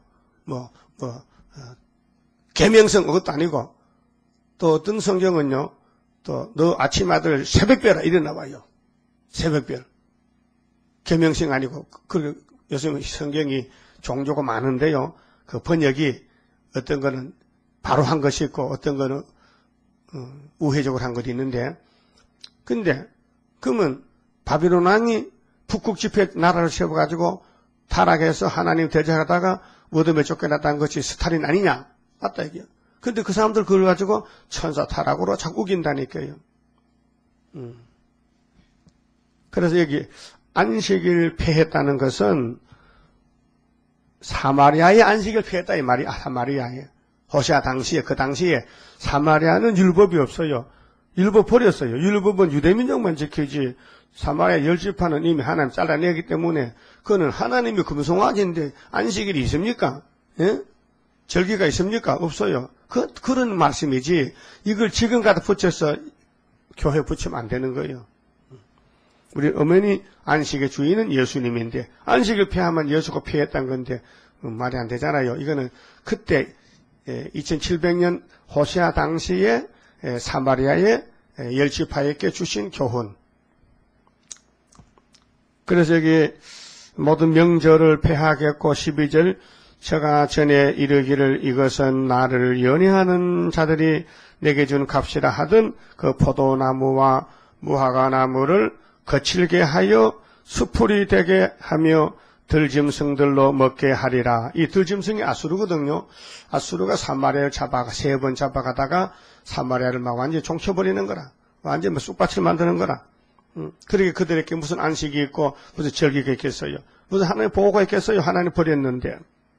계명성 그것도 아니고 또 어떤 성경은요. 또 너 아침 아들 새벽별아 이래 나와요. 새벽별. 계명성 아니고 요즘 성경이 종교가 많은데요. 그 번역이 어떤 거는 바로 한 것이 있고 어떤 거는 우회적으로 한 것이 있는데 근데 그러면 바빌론 왕이 북극 집회 나라를 세워가지고 타락해서 하나님 대적하다가 무덤에 쫓겨났다는 것이 스탈린 아니냐? 맞다 이게요. 근데 그 사람들 그걸 가지고 천사 타락으로 자꾸 우긴다니까요. 그래서 여기 안식일 폐했다는 것은 사마리아의 안식일 폐했다 이 말이 사마리아에 호세아 당시에 그 당시에 사마리아는 율법이 없어요. 율법 버렸어요. 율법은 유대민족만 지키지 사마리아 열지파는 이미 하나님 잘라내기 때문에 그거는 하나님이 금송아지인데 안식일이 있습니까? 예? 절기가 있습니까? 없어요. 그런 말씀이지 이걸 지금 갖다 붙여서 교회에 붙이면 안 되는 거예요. 우리 어머니 안식의 주인은 예수님인데 안식을 폐하면 예수가 폐했다는 건데 말이 안 되잖아요. 이거는 그때 2700년 호세아 당시에 사마리아의 열지파에게 주신 교훈. 그래서 여기 모든 명절을 폐하겠고 12절 저가 전에 이르기를 이것은 나를 연애하는 자들이 내게 준 값이라 하던 그 포도나무와 무화과나무를 거칠게 하여 수풀이 되게 하며 들짐승들로 먹게 하리라. 이 들짐승이 아수르거든요. 아수르가 사마리아를 잡아가 3번 잡아가다가 사마리아를 막 완전히 종쳐버리는 거라. 완전히 쑥밭을 만드는 거라. 그러게 그들에게 무슨 안식이 있고 무슨 절기가 있겠어요. 무슨 하나님 보호가 있겠어요. 하나님 버렸는데.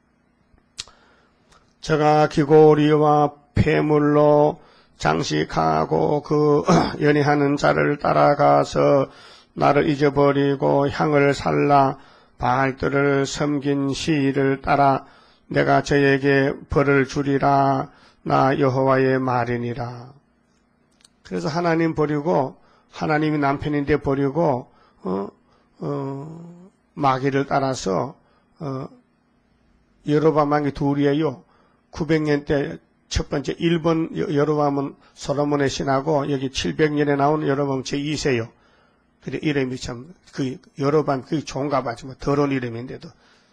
저가 귀고리와 폐물로 장식하고 그 연애하는 자를 따라가서 나를 잊어버리고 향을 살라 바알들을 섬긴 시일을 따라 내가 저에게 벌을 주리라. 나 여호와의 말이니라. 그래서 하나님 버리고 하나님이 남편인데 버리고 마귀를 따라서 여로보암 왕이 둘이에요. 900년 때 첫 번째 1번 여로보암은 솔로몬의 신하고 여기 700년에 나온 여로보암 제2세요. 그래 이름이 참 그 여로보암 그 좋은가 봐. 뭐 더러운 이름인데도.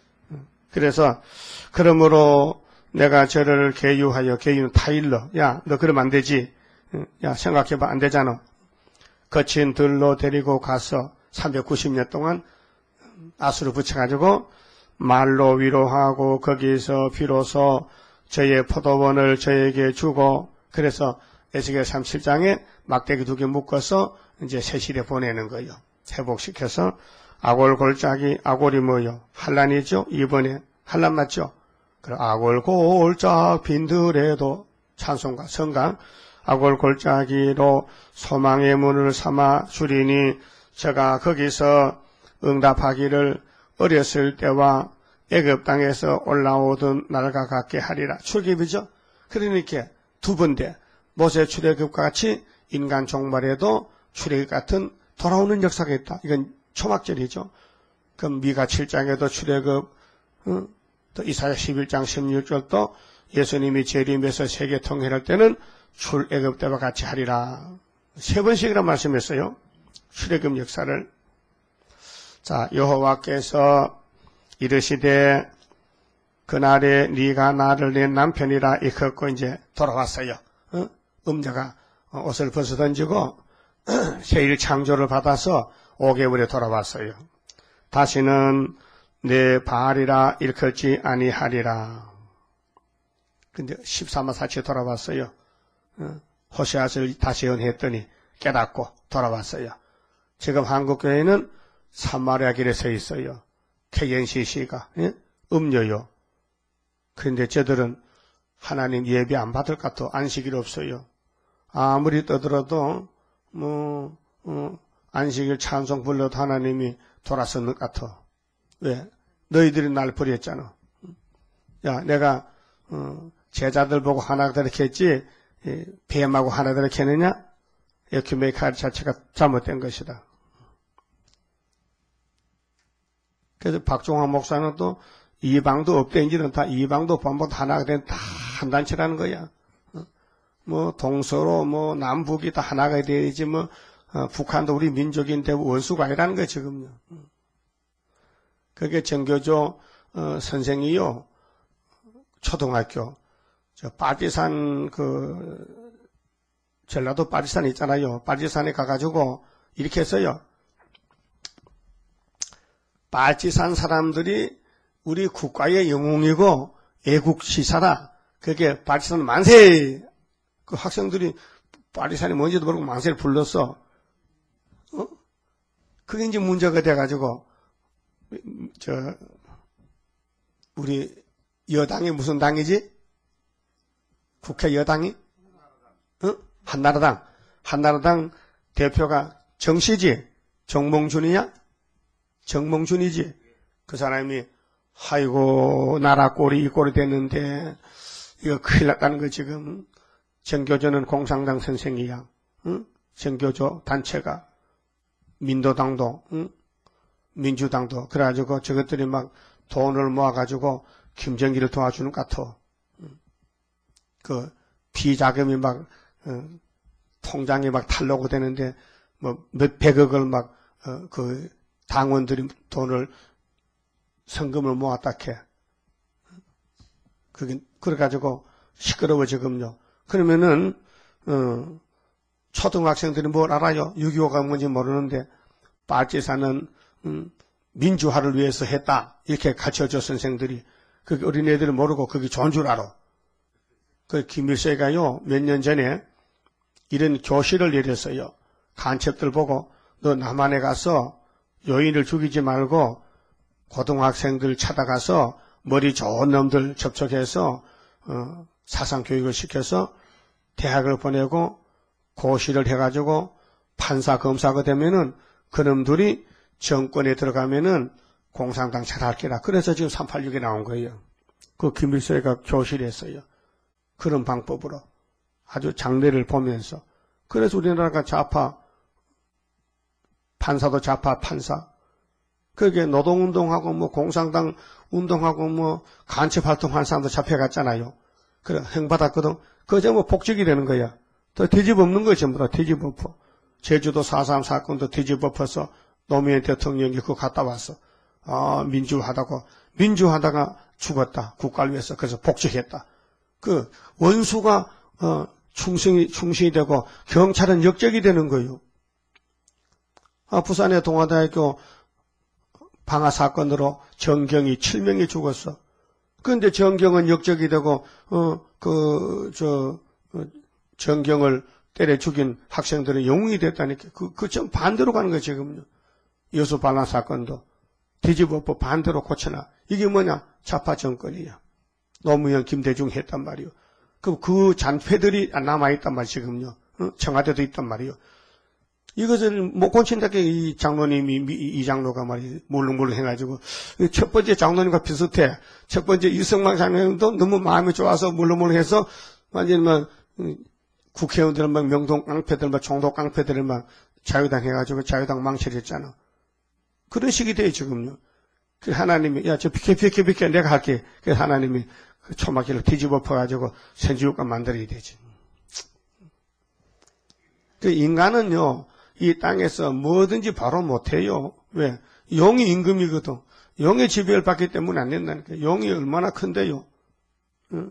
그래서 그러므로 내가 저를 계유하여 계유는 타일러. 야, 너 그러면 안 되지. 야, 생각해봐. 안 되잖아. 거친 들로 데리고 가서 390년 동안 아수르 붙여가지고 말로 위로하고 거기서 비로소 저의 포도원을 저에게 주고 그래서 에스겔 37장에 막대기 2개 묶어서 이제 세실에 보내는 거예요. 회복시켜서 아골골짜기 아골이 뭐요? 한란이죠. 이번에 한란 맞죠? 그래 아골골짝 빈들에도 찬송가 성강 아골골짜기로 소망의 문을 삼아 주리니 제가 거기서 응답하기를 어렸을 때와 애굽 땅에서 올라오던 날과 같게 하리라. 출애굽이죠. 그러니까 두 번째 모세 출애굽과 같이 인간 종말에도 출애굽 같은 돌아오는 역사가 있다. 이건 초막절이죠. 그럼 미가 7장에도 출애굽, 또 이사야 11장 16절도 예수님이 재림해서 세계 통일할 때는 출애굽 때와 같이 하리라. 3번씩이나 말씀했어요. 출애굽 역사를. 자, 여호와께서 이르시되 그날에 네가 나를 내 남편이라 이끌고 이제 돌아왔어요. 음녀가 옷을 벗어 던지고 새일 창조를 받아서 5개월에 돌아왔어요. 다시는 내 바알이라 일컬지 아니하리라. 근데 13만 4치 돌아왔어요. 호세아서를 다시 연했더니 깨닫고 돌아왔어요. 지금 한국교회는 사마리아 길에 서 있어요. KNCC가 음료요. 그런데 저들은 하나님 예배 안 받을 것 같아. 안식일 없어요. 아무리 떠들어도 안식일 찬송 불러도 하나님이 돌아서는 것 같아. 왜? 너희들이 날 버렸잖아. 야, 내가 제자들 보고 하나 그렇게 했지 뱀하고 하나 그렇게 했느냐? 에큐메니칼 자체가 잘못된 것이다. 그래서 박종환 목사는 또 이방도 없대인지는 다 이방도 본보다 하나가 된 다 한 단체라는 거야. 뭐 동서로 뭐 남북이 다 하나가 돼야지 뭐 북한도 우리 민족인데 원수가 아니라는 거야 지금요. 그게 정교조 선생이요. 초등학교 저 빠지산 전라도 빠지산 있잖아요. 빠지산에 가가지고 이렇게 했어요. 빠지산 사람들이 우리 국가의 영웅이고 애국시사다. 그게 빠지산 만세. 그 학생들이 빠지산이 뭔지도 모르고 만세를 불렀어. 그게 이제 문제가 돼가지고 우리 여당이 무슨 당이지? 국회 여당이? 한나라당. 한나라당 대표가 정씨지? 정몽준이냐? 정몽준이지. 그 사람이 아이고 나라 꼴이 이 꼴이 됐는데 이거 큰일 났다는 거 지금. 정교조는 공산당 선생이야. 응? 정교조 단체가 민도당도 응? 민주당도 그래가지고 저것들이 막 돈을 모아가지고 김정일을 도와주는 것 같아. 그 비자금이 막 통장에 막 탈로고 되는데 뭐 몇백억을 막 그 당원들이 돈을 성금을 모았다 캐. 그게 그래가지고 시끄러워 지금요. 그러면은 초등학생들이 뭘 알아요? 6.25가 뭔지 모르는데 빨치산은 민주화를 위해서 했다 이렇게 가르쳐줘 선생들이. 그게 어린애들은 모르고 그게 좋은 줄 알아. 그 김일성이가요 몇 년 전에 이런 교실을 내렸어요. 간첩들 보고 너 남한에 가서 여인을 죽이지 말고 고등학생들 찾아가서 머리 좋은 놈들 접촉해서 사상 교육을 시켜서 대학을 보내고 고시를 해가지고 판사 검사가 되면은 그놈들이 정권에 들어가면은 공산당 잘할 게라. 그래서 지금 386에 나온 거예요. 그 김일성이가 교실을 했어요. 그런 방법으로 아주 장래를 보면서. 그래서 우리나라가 좌파 판사도 좌파 판사. 그게 노동운동하고 뭐 공산당 운동하고 뭐 간첩활동한 사람도 잡혀갔잖아요. 그래 행받았거든. 그저 뭐 복직이 되는 거야. 또 뒤집어엎는 거야. 전부 다 뒤집어엎어. 제주도 4.3 사건도 뒤집어엎어서 노무현 대통령이 그거 갔다 왔어. 민주하다가 죽었다. 국가를 위해서. 그래서 복직했다. 그 원수가 충신이 되고 경찰은 역적이 되는 거예요. 부산의 동아대학교 방화 사건으로 정경이 7명이 죽었어. 그런데 정경은 역적이 되고 정경을 때려 죽인 학생들은 영웅이 됐다니까. 그 좀 반대로 가는 거야 지금요. 여수 반란 사건도 뒤집어 엎어 반대로 고쳐놔. 이게 뭐냐? 좌파 정권이야. 노무현, 김대중 했단 말이요. 그 잔패들이 남아있단 말이요, 지금요. 청와대도 있단 말이요. 이것을 못 고친다게 이 장로님이, 이 장로가 말이요. 물렁물렁 해가지고. 첫 번째 장로님과 비슷해. 첫 번째 이승만 장로님도 너무 마음이 좋아서 물렁물렁 해서, 완전히 막, 국회의원들 막 명동 깡패들 막 총독 깡패들을 막 자유당 해가지고 자유당 망치렸잖아. 그런 식이 돼, 지금요. 그 하나님이, 야, 저 비켜, 내가 할게. 그래서 하나님이 그 초막기를 뒤집어 엎어가지고 선지국가 만들어야 되지. 그 인간은요, 이 땅에서 뭐든지 바로 못해요. 왜? 영이 임금이거든. 영의 지배를 받기 때문에 안 된다니까. 영이 얼마나 큰데요. 응?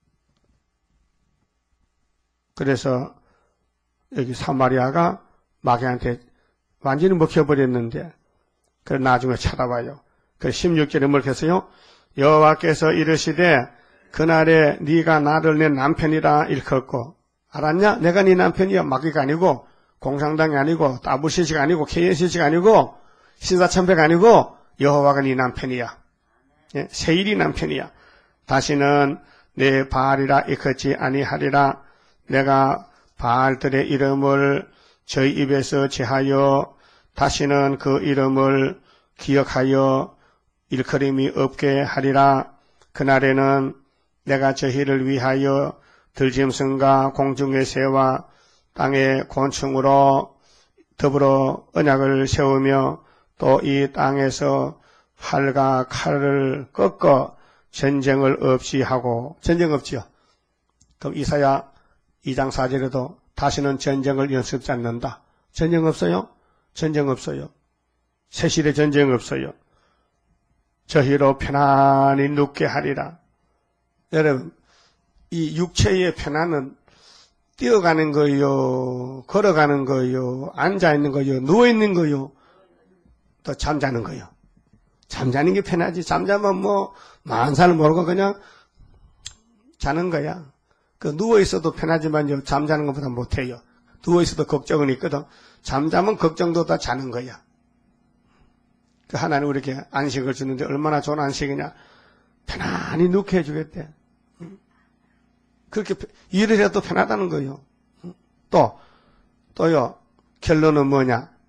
그래서 여기 사마리아가 마귀한테 완전히 먹혀버렸는데, 그래 나중에 찾아와요. 그 16절에 뭘 했어요? 여호와께서 이르시되 그날에 네가 나를 내 남편이라 일컫고. 알았냐? 내가 네 남편이야. 마귀가 아니고 공산당이 아니고 따부시시가 아니고 KNCC가 아니고 신사참배가 아니고 여호와가 네 남편이야. 예, 세일이 남편이야. 다시는 내 바알이라 일컫지 아니하리라. 내가 바알들의 이름을 저희 입에서 제하여 다시는 그 이름을 기억하여 일컬음이 없게 하리라. 그날에는 내가 저희를 위하여 들짐승과 공중의 새와 땅의 곤충으로 더불어 언약을 세우며 또 이 땅에서 활과 칼을 꺾어 전쟁을 없이 하고. 전쟁 없지요. 그럼 이사야 2장 4절에도 다시는 전쟁을 연습지 않는다. 전쟁 없어요? 전쟁 없어요. 세실의 전쟁 없어요. 저희로 편안히 눕게 하리라. 여러분, 이 육체의 편안은 뛰어가는 거요, 걸어가는 거요, 앉아있는 거요, 누워있는 거요, 또 잠자는 거요. 잠자는 게 편하지. 잠자면 뭐 만사를 모르고 그냥 자는 거야. 그 누워있어도 편하지만요, 잠자는 것보다 못해요. 누워있어도 걱정은 있거든. 잠자면 걱정도 다 자는 거야. 그 하나님 우리에게 안식을 주는데 얼마나 좋은 안식이냐. 편안히 눕게 해주겠대. 그렇게 일을 해도 편하다는 거예요. 또요, 결론은 뭐냐.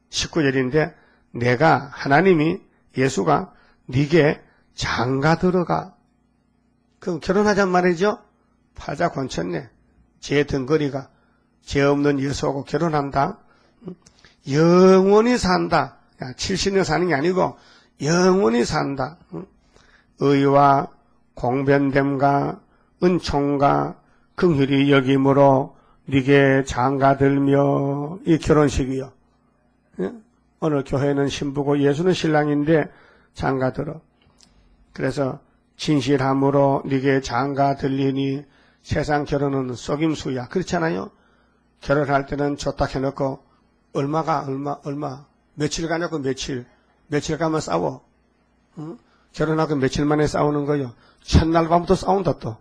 19절인데 내가 하나님이 예수가 네게 장가 들어가. 그럼 결혼하잔 말이죠. 팔자 권쳤네. 죄 덩거리가 죄 없는 예수하고 결혼한다. 영원히 산다. 70년 사는 게 아니고 영원히 산다. 의와 공변됨과 은총과 긍휼히 여김으로 네게 장가들며 이 결혼식이요. 오늘 교회는 신부고 예수는 신랑인데 장가들어. 그래서 진실함으로 네게 장가들리니 세상 결혼은 속임수야. 그렇잖아요. 결혼할 때는 좋다 해놓고 얼마 며칠 가냐고 며칠 가면 싸워. 결혼하고 며칠 만에 싸우는 거요. 첫날 밤부터 싸운다 또.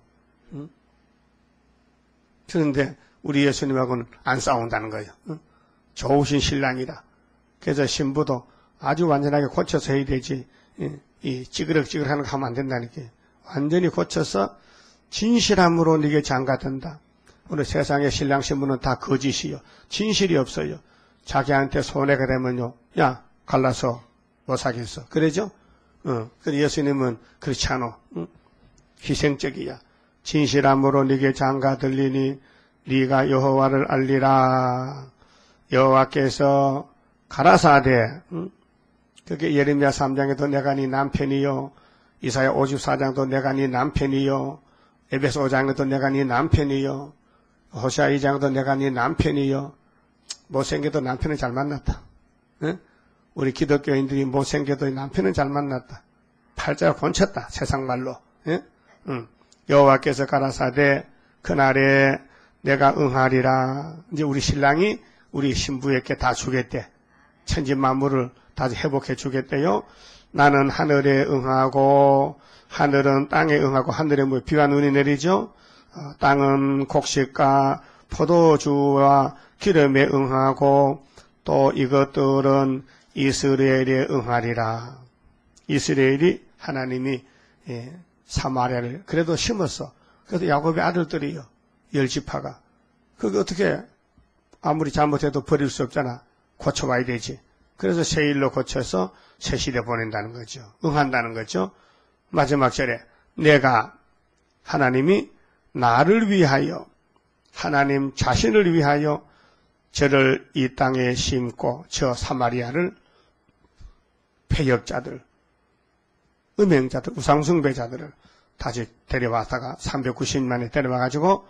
그런데 우리 예수님하고는 안 싸운다는 거예요. 좋으신 신랑이라. 그래서 신부도 아주 완전하게 고쳐서 해야 되지. 이 찌그럭찌그럭하는 거 하면 안 된다니까. 완전히 고쳐서 진실함으로 네게 장가든다. 오늘 세상의 신랑 신부는 다 거짓이요. 진실이 없어요. 자기한테 손해가 되면요. 야 갈라서 못 사겠어. 그러죠? 그래 예수님은 그렇지 않아. 희생적이야. 진실함으로 네게 장가들리니 네가 여호와를 알리라. 여호와께서 가라사대. 그게 예레미야 3장에도 내가 네 남편이요. 이사야 54장도 내가 네 남편이요. 에베소 5장에도 내가 네 남편이요. 호시아 2장도 내가 네 남편이요. 못생겨도 남편은 잘 만났다. 응? 우리 기독교인들이 못생겨도 남편은 잘 만났다. 팔자가 권쳤다. 세상 말로. 응? 여호와께서 가라사대 그날에 내가 응하리라. 이제 우리 신랑이 우리 신부에게 다 주겠대. 천지 만물을 다 회복해 주겠대요. 나는 하늘에 응하고 하늘은 땅에 응하고 하늘에 뭐 비와 눈이 내리죠. 땅은 곡식과 포도주와 기름에 응하고 또 이것들은 이스라엘에 응하리라. 이스라엘이 하나님이 사마리아를 그래도 심었어. 그래서 야곱의 아들들이요. 10지파가. 그게 어떻게 아무리 잘못해도 버릴 수 없잖아. 고쳐봐야 되지. 그래서 새 일로 고쳐서 새 시대 보낸다는 거죠. 응한다는 거죠. 마지막 절에 내가 하나님이 나를 위하여 하나님 자신을 위하여 저를 이 땅에 심고 저 사마리아를 패역자들, 음행자들, 우상숭배자들을 다시 데려왔다가 390만에 데려와가지고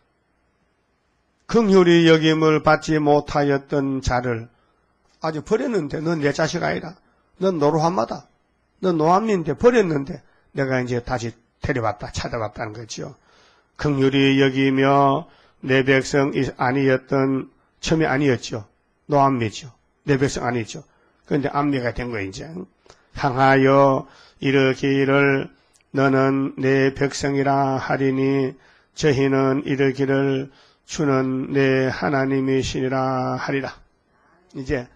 긍휼히 여김을 받지 못하였던 자를 아주 버렸는데 넌 내 자식 아니라 넌 노루함마다 넌 노함인데 버렸는데 내가 이제 다시 데려왔다 찾아왔다는 거죠. 긍휼히 여기며 내 백성 아니었던 처음에 아니었죠. 노암미죠. 내 백성 아니죠. 그런데 암미가 된 거예요. 이제 향하여 이르기를 너는 내 백성이라 하리니 저희는 이르기를 주는 내 하나님이시니라 하리라. 이제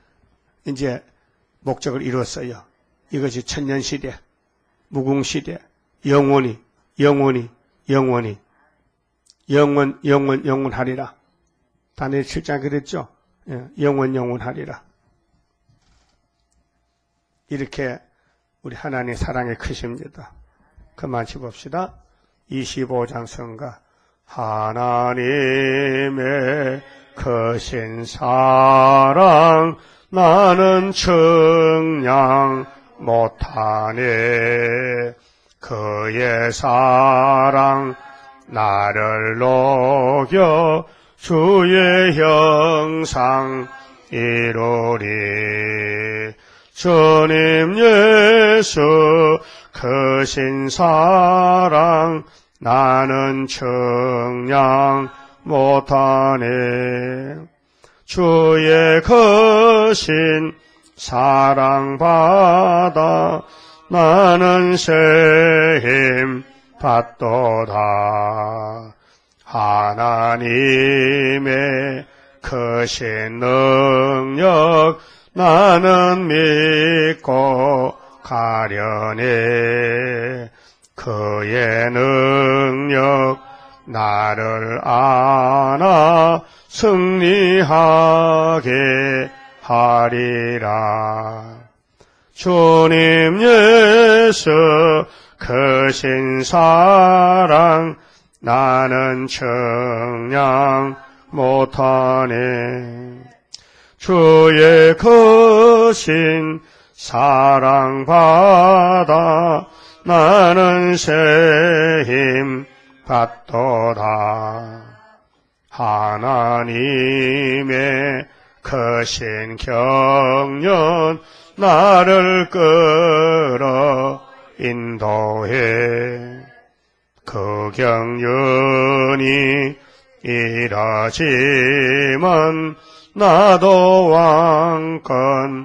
목적을 이뤘어요. 이것이 천년시대, 무궁시대, 영원히 영원하리라. 다니엘 7장 그랬죠? 영원하리라. 이렇게 우리 하나님의 사랑이 크십니다. 그만 짚읍시다. 25장 성가 하나님의 크신 사랑 나는 측량 못하네. 그의 사랑 나를 녹여 주의 형상 이루리. 주님 예수 크신 사랑 나는 측량 못하네. 주의 크신 사랑 받아 나는 새 힘 받도다. 하나님의 크신 능력 나는 믿고 가려네. 그의 능력 나를 안아 승리하게 하리라. 주님 예수 크신 사랑 나는 청량 못하네. 주의 크신 사랑 받아 나는 새 힘 받도다. 하나님의 크신 경륜 나를 끌어 인도해. 그 경륜이 일하지만 나도 왕권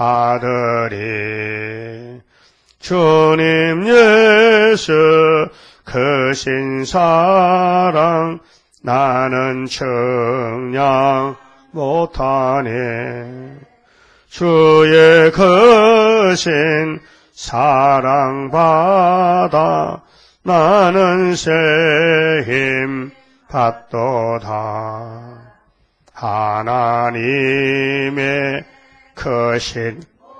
받으리. 주님 예수 크신 사랑 나는 청량 못하네. 주의 크신 사랑 받아 나는 새 힘 받도다. 하나님의 크신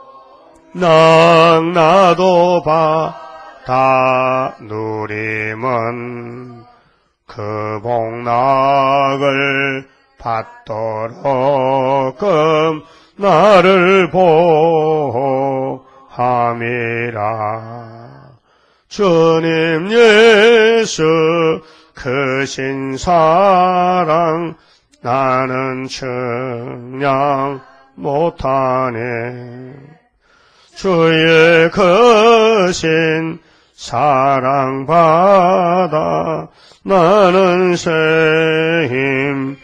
능 나도 받아 누림은 그 복락을 받도록끔 나를 보호함이라. 주님 예수 크신 사랑 나는 청량 못하네. 주의 크신 사랑 받아 나는 새 힘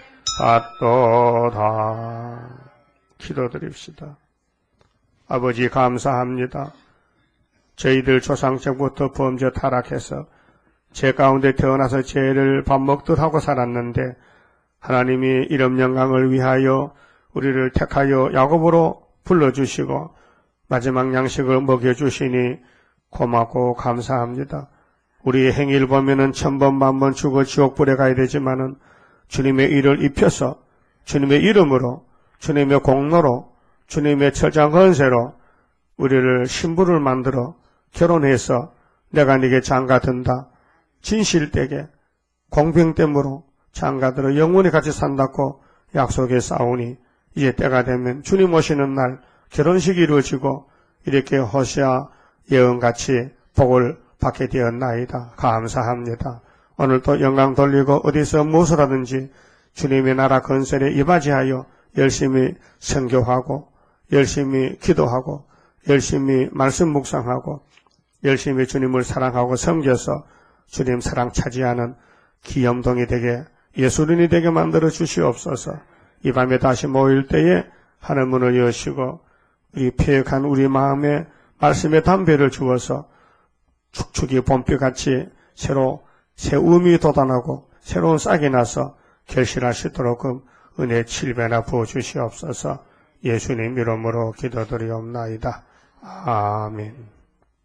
받도다. 기도드립시다. 아버지 감사합니다. 저희들 조상적부터 범죄 타락해서 죄 가운데 태어나서 죄를 밥 먹듯 하고 살았는데 하나님이 이름 영광을 위하여 우리를 택하여 야곱으로 불러주시고 마지막 양식을 먹여주시니 고맙고 감사합니다. 우리의 행위를 보면은 1000번 만번 죽어 지옥불에 가야 되지만은 주님의 일을 입혀서 주님의 이름으로 주님의 공로로 주님의 철저한 건세로 우리를 신부를 만들어 결혼해서 내가 네게 장가든다. 진실되게 공평됨으로 장가들어 영원히 같이 산다고 약속해 싸우니 이제 때가 되면 주님 오시는 날 결혼식이 이루어지고 이렇게 호시아 예언같이 복을 받게 되었나이다. 감사합니다. 오늘도 영광 돌리고 어디서 무엇을 하든지 주님의 나라 건설에 이바지하여 열심히 선교하고 열심히 기도하고 열심히 말씀 묵상하고 열심히 주님을 사랑하고 섬겨서 주님 사랑 차지하는 기염동이 되게 예수린이 되게 만들어 주시옵소서. 이 밤에 다시 모일 때에 하늘문을 여시고 우리 폐역한 우리 마음에 말씀의 담배를 주어서 축축이 봄비같이 새로 새 음이 돋아나고 새로운 싹이 나서 결실하시도록 은혜 7배나 부어주시옵소서. 예수님 이름으로 기도드리옵나이다. 아멘.